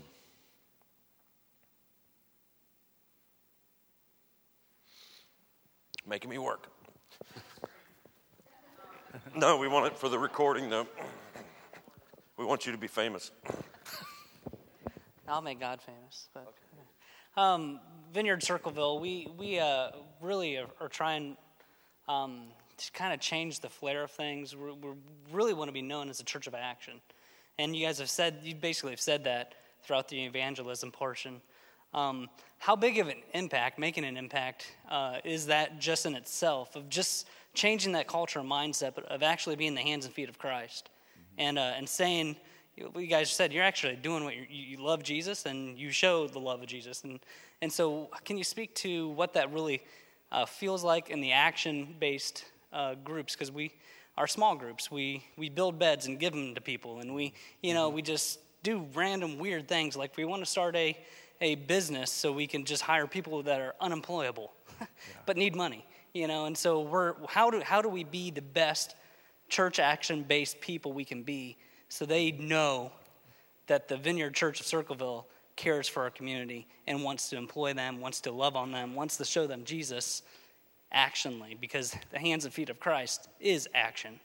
Making me work. No, we want it for the recording, though. We want you to be famous. I'll make God famous. But, okay. um, Vineyard Circleville, we we uh, really are, are trying um, to kind of change the flair of things. We really want to be known as a church of action, and you guys have said, you basically have said that throughout the evangelism portion. Um, how big of an impact, making an impact, uh, is that just in itself, of just changing that culture and mindset, but of actually being the hands and feet of Christ, mm-hmm. and uh, and saying, you guys said you're actually doing what you're, you love Jesus and you show the love of Jesus, and and so can you speak to what that really uh, feels like in the action-based uh, groups? Because we, our small groups, we we build beds and give them to people, and we you know mm-hmm. we just do random weird things, like we want to start a a business so we can just hire people that are unemployable yeah. but need money, you know. And so we're how do how do we be the best church action-based people we can be, so they know that the Vineyard Church of Circleville cares for our community and wants to employ them, wants to love on them, wants to show them Jesus actionally, because the hands and feet of Christ is action.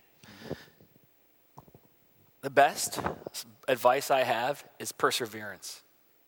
The best advice I have is perseverance.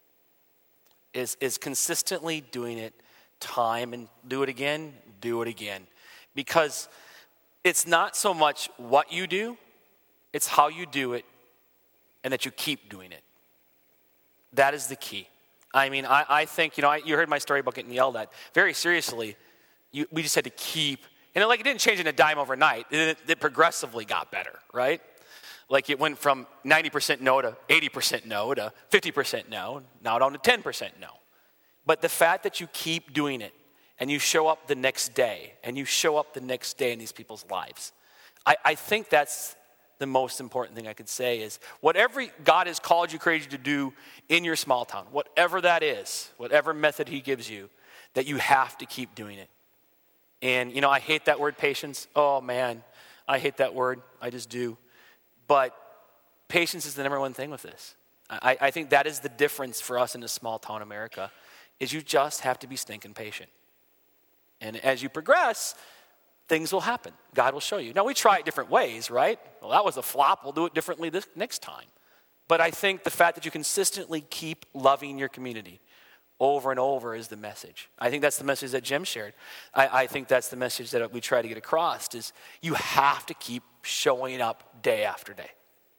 Is is consistently doing it time and do it again, do it again. Because it's not so much what you do, it's how you do it and that you keep doing it. That is the key. I mean, I, I think, you know, I, you heard my story about getting yelled at. Very seriously, you, we just had to keep, and it, like it didn't change in a dime overnight. It, it progressively got better, right? Like it went from ninety percent no to eighty percent no to fifty percent no, now down to ten percent no. But the fact that you keep doing it and you show up the next day and you show up the next day in these people's lives, I, I think that's the most important thing I could say is whatever God has called you, created you to do in your small town, whatever that is, whatever method he gives you, that you have to keep doing it. And, you know, I hate that word patience. Oh, man, I hate that word. I just do. But patience is the number one thing with this. I, I think that is the difference for us in this small town America, is you just have to be stinking patient. And as you progress, things will happen. God will show you. Now, we try it different ways, right? Well, that was a flop. We'll do it differently this next time. But I think the fact that you consistently keep loving your community over and over is the message. I think that's the message that Jim shared. I, I think that's the message that we try to get across, is you have to keep showing up day after day.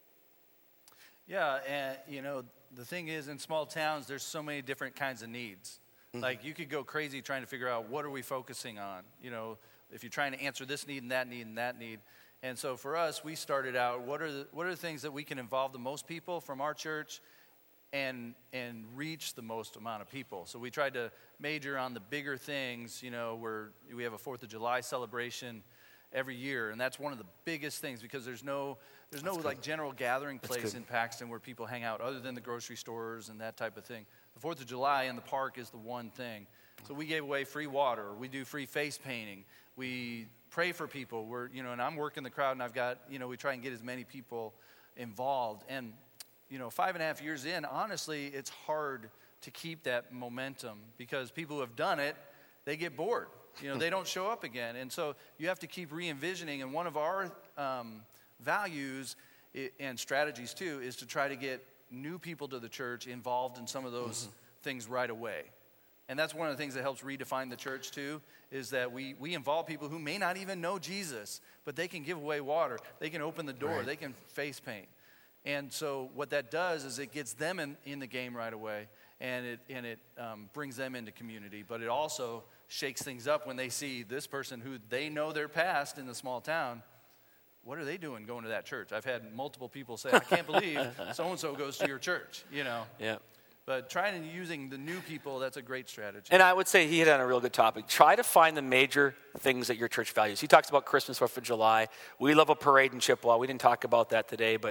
Yeah, and you know, the thing is, in small towns, there's so many different kinds of needs. Mm-hmm. Like, you could go crazy trying to figure out, what are we focusing on? You know, if you're trying to answer this need and that need and that need. And so for us, we started out, what are the, what are the things that we can involve the most people from our church and and reach the most amount of people? So we tried to major on the bigger things. You know, where we have a fourth of July celebration every year, and that's one of the biggest things, because there's no there's no like general gathering place in Paxton where people hang out other than the grocery stores and that type of thing. The fourth of July in the park is the one thing. So we gave away free water. We do free face painting. We pray for people. We're, you know, and I'm working the crowd, and I've got, you know, we try and get as many people involved. And, you know, five and a half years in, honestly, it's hard to keep that momentum, because people who have done it, they get bored. You know, they don't show up again. And so you have to keep re-envisioning. And one of our um, values and strategies, too, is to try to get new people to the church involved in some of those mm-hmm. things right away. And that's one of the things that helps redefine the church, too, is that we, we involve people who may not even know Jesus, but they can give away water. They can open the door. Right. They can face paint. And so what that does is it gets them in, in the game right away, and it, and it um, brings them into community. But it also shakes things up when they see this person who they know their past in the small town. What are they doing going to that church? I've had multiple people say, I can't believe so-and-so goes to your church, you know. Yeah. But trying and using the new people, that's a great strategy. And I would say he hit on a real good topic. Try to find the major things that your church values. He talks about Christmas, fourth of July. We love a parade in Chippewa. We didn't talk about that today, but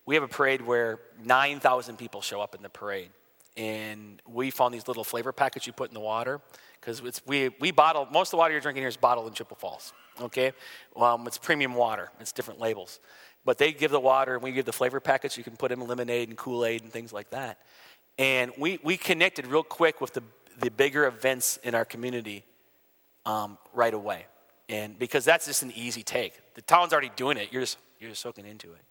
we have a parade where nine thousand people show up in the parade. And we found these little flavor packets you put in the water, because we, we bottle, most of the water you're drinking here is bottled in Chippewa Falls, okay? Um, it's premium water. It's different labels. But they give the water, and we give the flavor packets. You can put in lemonade and Kool-Aid and things like that. And we, we connected real quick with the, the bigger events in our community um, right away. And because that's just an easy take. The town's already doing it. You're just, you're just soaking into it.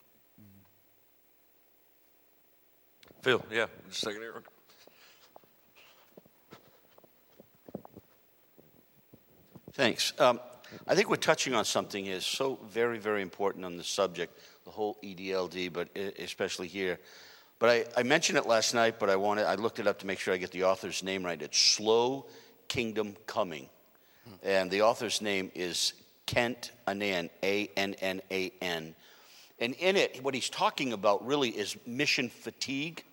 Phil, yeah, just a second here. Thanks. Um, I think we're touching on something is so very, very important on the subject, the whole E D L D, but especially here. But I, I mentioned it last night, but I wanted, I looked it up to make sure I get the author's name right. It's Slow Kingdom Coming. Hmm. And the author's name is Kent Annan, A N N A N. And in it, what he's talking about really is mission fatigue.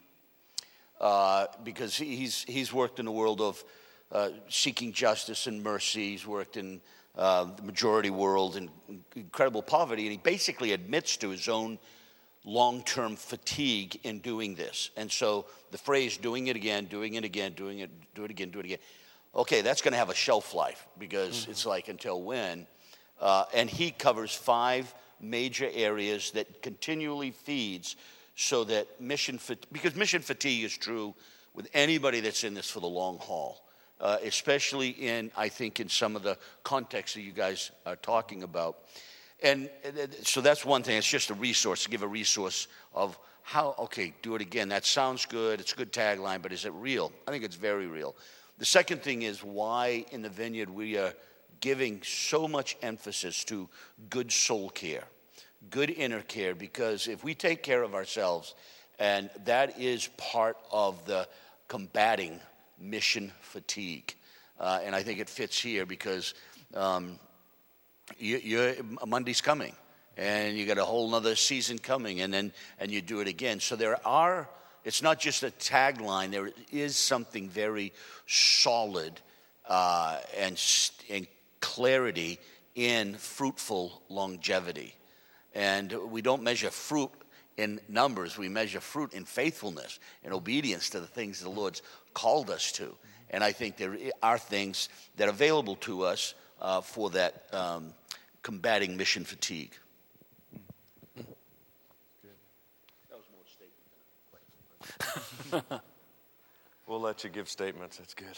Uh, because he's he's worked in the world of uh, seeking justice and mercy. He's worked in uh, the majority world in incredible poverty, and he basically admits to his own long-term fatigue in doing this. And so the phrase "doing it again, doing it again, doing it, do it again, do it again," okay, that's going to have a shelf life because mm-hmm. it's like until when? Uh, and he covers five major areas that continually feeds. So that mission, because mission fatigue is true with anybody that's in this for the long haul, uh, especially in, I think, in some of the contexts that you guys are talking about. And so that's one thing. It's just a resource, to give a resource of how, okay, do it again. That sounds good. It's a good tagline, but is it real? I think it's very real. The second thing is why in the Vineyard we are giving so much emphasis to good soul care. Good inner care, because if we take care of ourselves, and that is part of the combating mission fatigue. Uh, and I think it fits here because um, you, you're, Monday's coming, and you got a whole nother season coming, and then and you do it again. So there are, it's not just a tagline, there is something very solid uh, and, and clarity in fruitful longevity. And we don't measure fruit in numbers. We measure fruit in faithfulness and obedience to the things the Lord's called us to. And I think there are things that are available to us uh, for that um, combating mission fatigue. Good. That was more statement than a question. We'll let you give statements. That's good.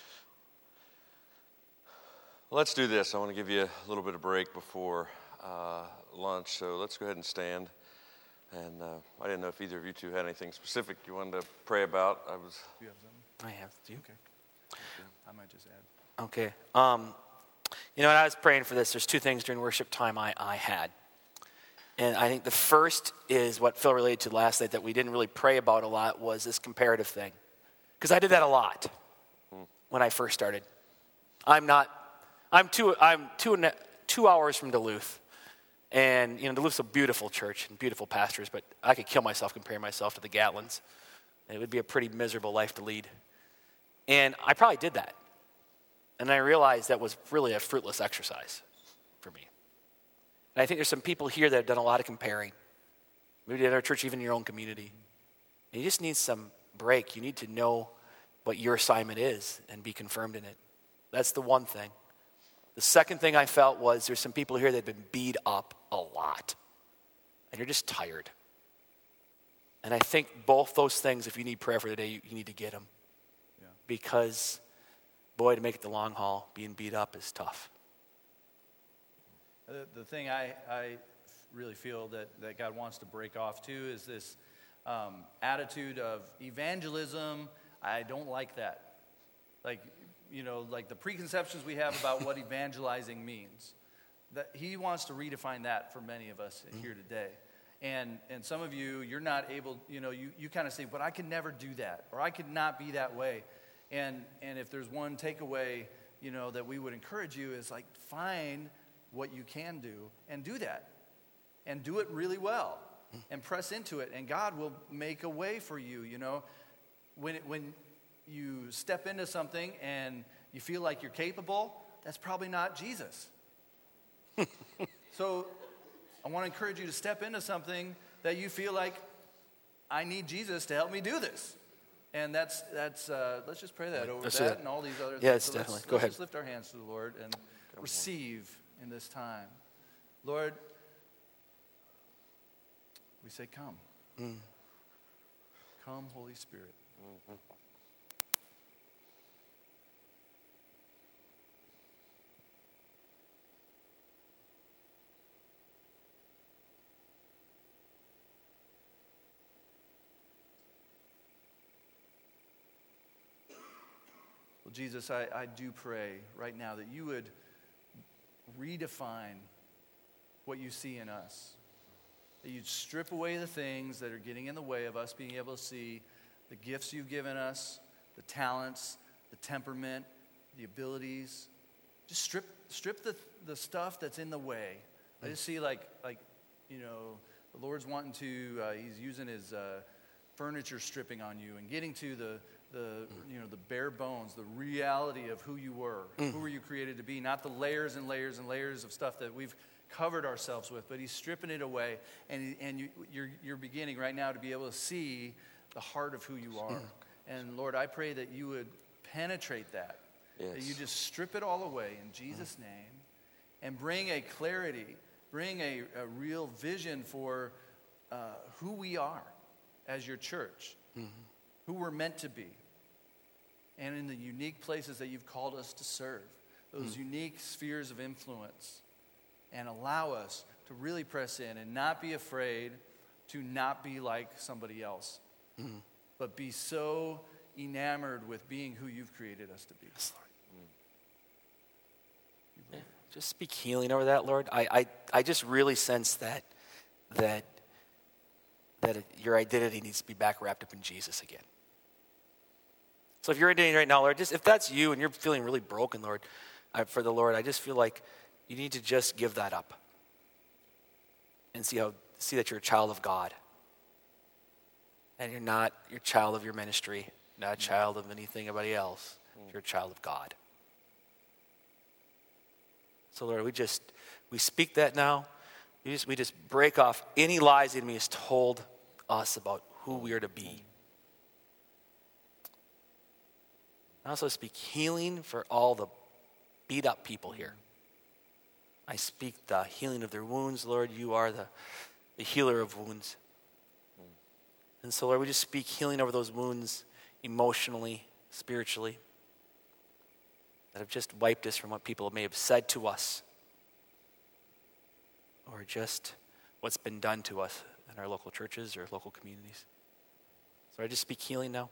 Well, let's do this. I want to give you a little bit of break before uh, lunch, so let's go ahead and stand. And uh, I didn't know if either of you two had anything specific you wanted to pray about. I was. Do you have something? I have. Do you? Okay. I might just add. Okay. Um, you know, when I was praying for this, there's two things during worship time I, I had. And I think the first is what Phil related to last night that we didn't really pray about a lot was this comparative thing. Because I did that a lot hmm. when I first started. I'm not, I'm two, I'm two, two hours from Duluth. And, you know, Duluth's a beautiful church and beautiful pastors, but I could kill myself comparing myself to the Gatlins. It would be a pretty miserable life to lead. And I probably did that. And I realized that was really a fruitless exercise for me. And I think there's some people here that have done a lot of comparing. Maybe at our church, even in your own community. And you just need some break. You need to know what your assignment is and be confirmed in it. That's the one thing. The second thing I felt was there's some people here that have been beat up a lot. And you're just tired. And I think both those things, if you need prayer for the day, you, you need to get them. Yeah. Because, boy, to make it the long haul, being beat up is tough. The, the thing I, I really feel that, that God wants to break off too is this um, attitude of evangelism. I don't like that. Like, you know, like the preconceptions we have about what evangelizing means. That he wants to redefine that for many of us here today. And and some of you, you're not able, you know, you, you kind of say, but I could never do that, or I could not be that way. And and if there's one takeaway, you know, that we would encourage you is like find what you can do and do that. And do it really well. And press into it. And God will make a way for you, you know. When it, when you step into something and you feel like you're capable, that's probably not Jesus. So I want to encourage you to step into something that you feel like I need Jesus to help me do this. And that's, that's uh, let's just pray that over Let's that do that. and all these other Yes, things. So definitely. Let's, Go let's ahead. just lift our hands to the Lord and receive in this time. Lord, we say, come. Mm. Come, Holy Spirit. Mm-hmm. Well, Jesus, I, I do pray right now that you would redefine what you see in us. That you'd strip away the things that are getting in the way of us being able to see the gifts you've given us, the talents, the temperament, the abilities. Just strip strip the, the stuff that's in the way. I just see like, like you know, the Lord's wanting to, uh, he's using his uh, furniture stripping on you and getting to the, the you know the bare bones, the reality of who you were, Mm. who were you created to be, not the layers and layers and layers of stuff that we've covered ourselves with, but he's stripping it away, and he, and you, you're you're beginning right now to be able to see the heart of who you are. And Lord, I pray that you would penetrate that, that you Yes. just strip it all away in Jesus' name, and bring a clarity, bring a, a real vision for uh, who we are as your church, who we're meant to be, and in the unique places that you've called us to serve, those unique spheres of influence, and allow us to really press in and not be afraid to not be like somebody else, but be so enamored with being who you've created us to be. Yes, Lord. Yeah, just speak healing over that, Lord. I, I, I just really sense that that that your identity needs to be back wrapped up in Jesus again. So if your identity right now, Lord, just if that's you and you're feeling really broken, Lord, I, for the Lord, I just feel like you need to just give that up and see how see that you're a child of God, and you're not you're a child of your ministry, not a child of anything anybody else. You're a child of God. So Lord, we just we speak that now. We just we just break off any lies the enemy has told us about who we are to be. I also speak healing for all the beat up people here. I speak the healing of their wounds, Lord. You are the, the healer of wounds. And so, Lord, we just speak healing over those wounds emotionally, spiritually, that have just wiped us from what people may have said to us, or just what's been done to us in our local churches or local communities. So I just speak healing now.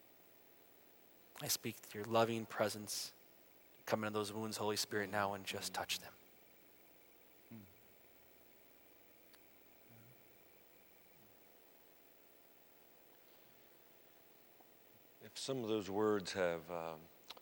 I speak your loving presence. Come into those wounds, Holy Spirit, now and just touch them. If some of those words have, um,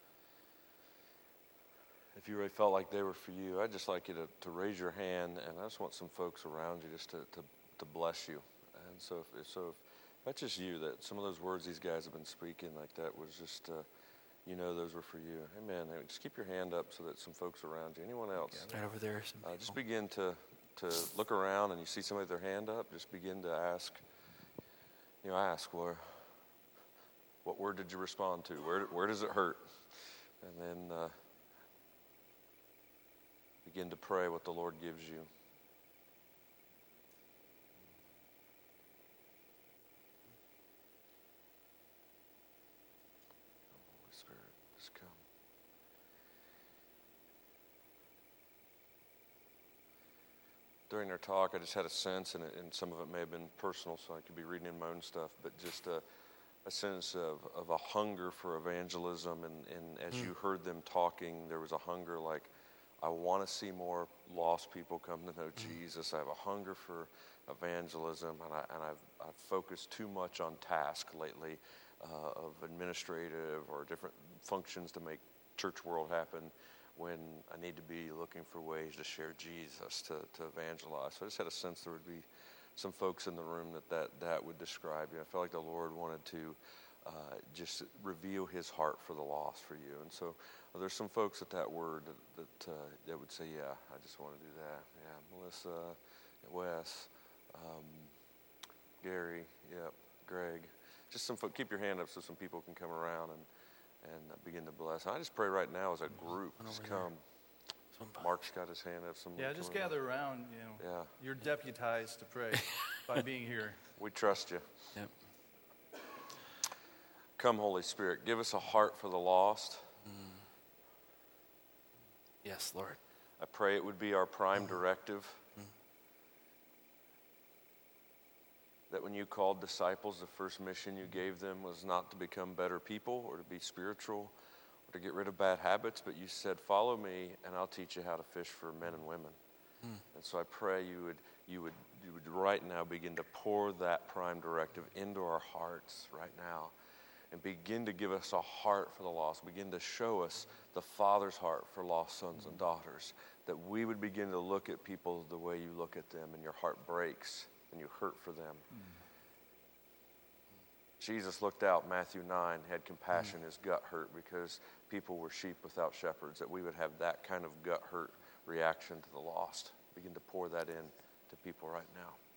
if you really felt like they were for you, I'd just like you to, to raise your hand, and I just want some folks around you just to, to, to bless you. And so if, so if that's just you, that some of those words these guys have been speaking, like that was just, uh, you know, those were for you. Amen. Just keep your hand up so that some folks around you. Anyone else? Right over there. Some Uh, just begin to, to look around, and you see somebody with their hand up, just begin to ask, you know, ask, well, what word did you respond to? Where, where does it hurt? And then uh, begin to pray what the Lord gives you. Holy Spirit, just come. During their talk, I just had a sense, and, it, and some of it may have been personal, so I could be reading in my own stuff, but just a, a sense of, of a hunger for evangelism. And, and as mm. you heard them talking, there was a hunger like, I want to see more lost people come to know mm. Jesus. I have a hunger for evangelism, and, I, and I've, I've focused too much on task lately uh, of administrative or different functions to make church world happen, when I need to be looking for ways to share Jesus, to, to evangelize. So I just had a sense there would be some folks in the room that that, that would describe you. I felt like the Lord wanted to uh, just reveal his heart for the lost for you. And so uh, there's some folks at that word that that, uh, that would say, yeah, I just want to do that. Yeah, Melissa, Wes, um, Gary, yep, Greg. Just some folk, keep your hand up so some people can come around and, and begin to bless. I just pray right now as a group, just come. Mark's got his hand up. Somebody Yeah, just come gather around. You know, Yeah. You're deputized to pray by being here. We trust you. Yep. Come, Holy Spirit, give us a heart for the lost. Yes, Lord. I pray it would be our prime directive. That when you called disciples, the first mission you gave them was not to become better people or to be spiritual or to get rid of bad habits, but you said, follow me and I'll teach you how to fish for men and women. Mm. And so I pray you would, you would, you would right now begin to pour that prime directive into our hearts right now and begin to give us a heart for the lost, begin to show us the Father's heart for lost sons and daughters, that we would begin to look at people the way you look at them and your heart breaks and you hurt for them. Mm. Jesus looked out, Matthew nine, had compassion, mm. his gut hurt because people were sheep without shepherds, that we would have that kind of gut hurt reaction to the lost. Begin to pour that in to people right now.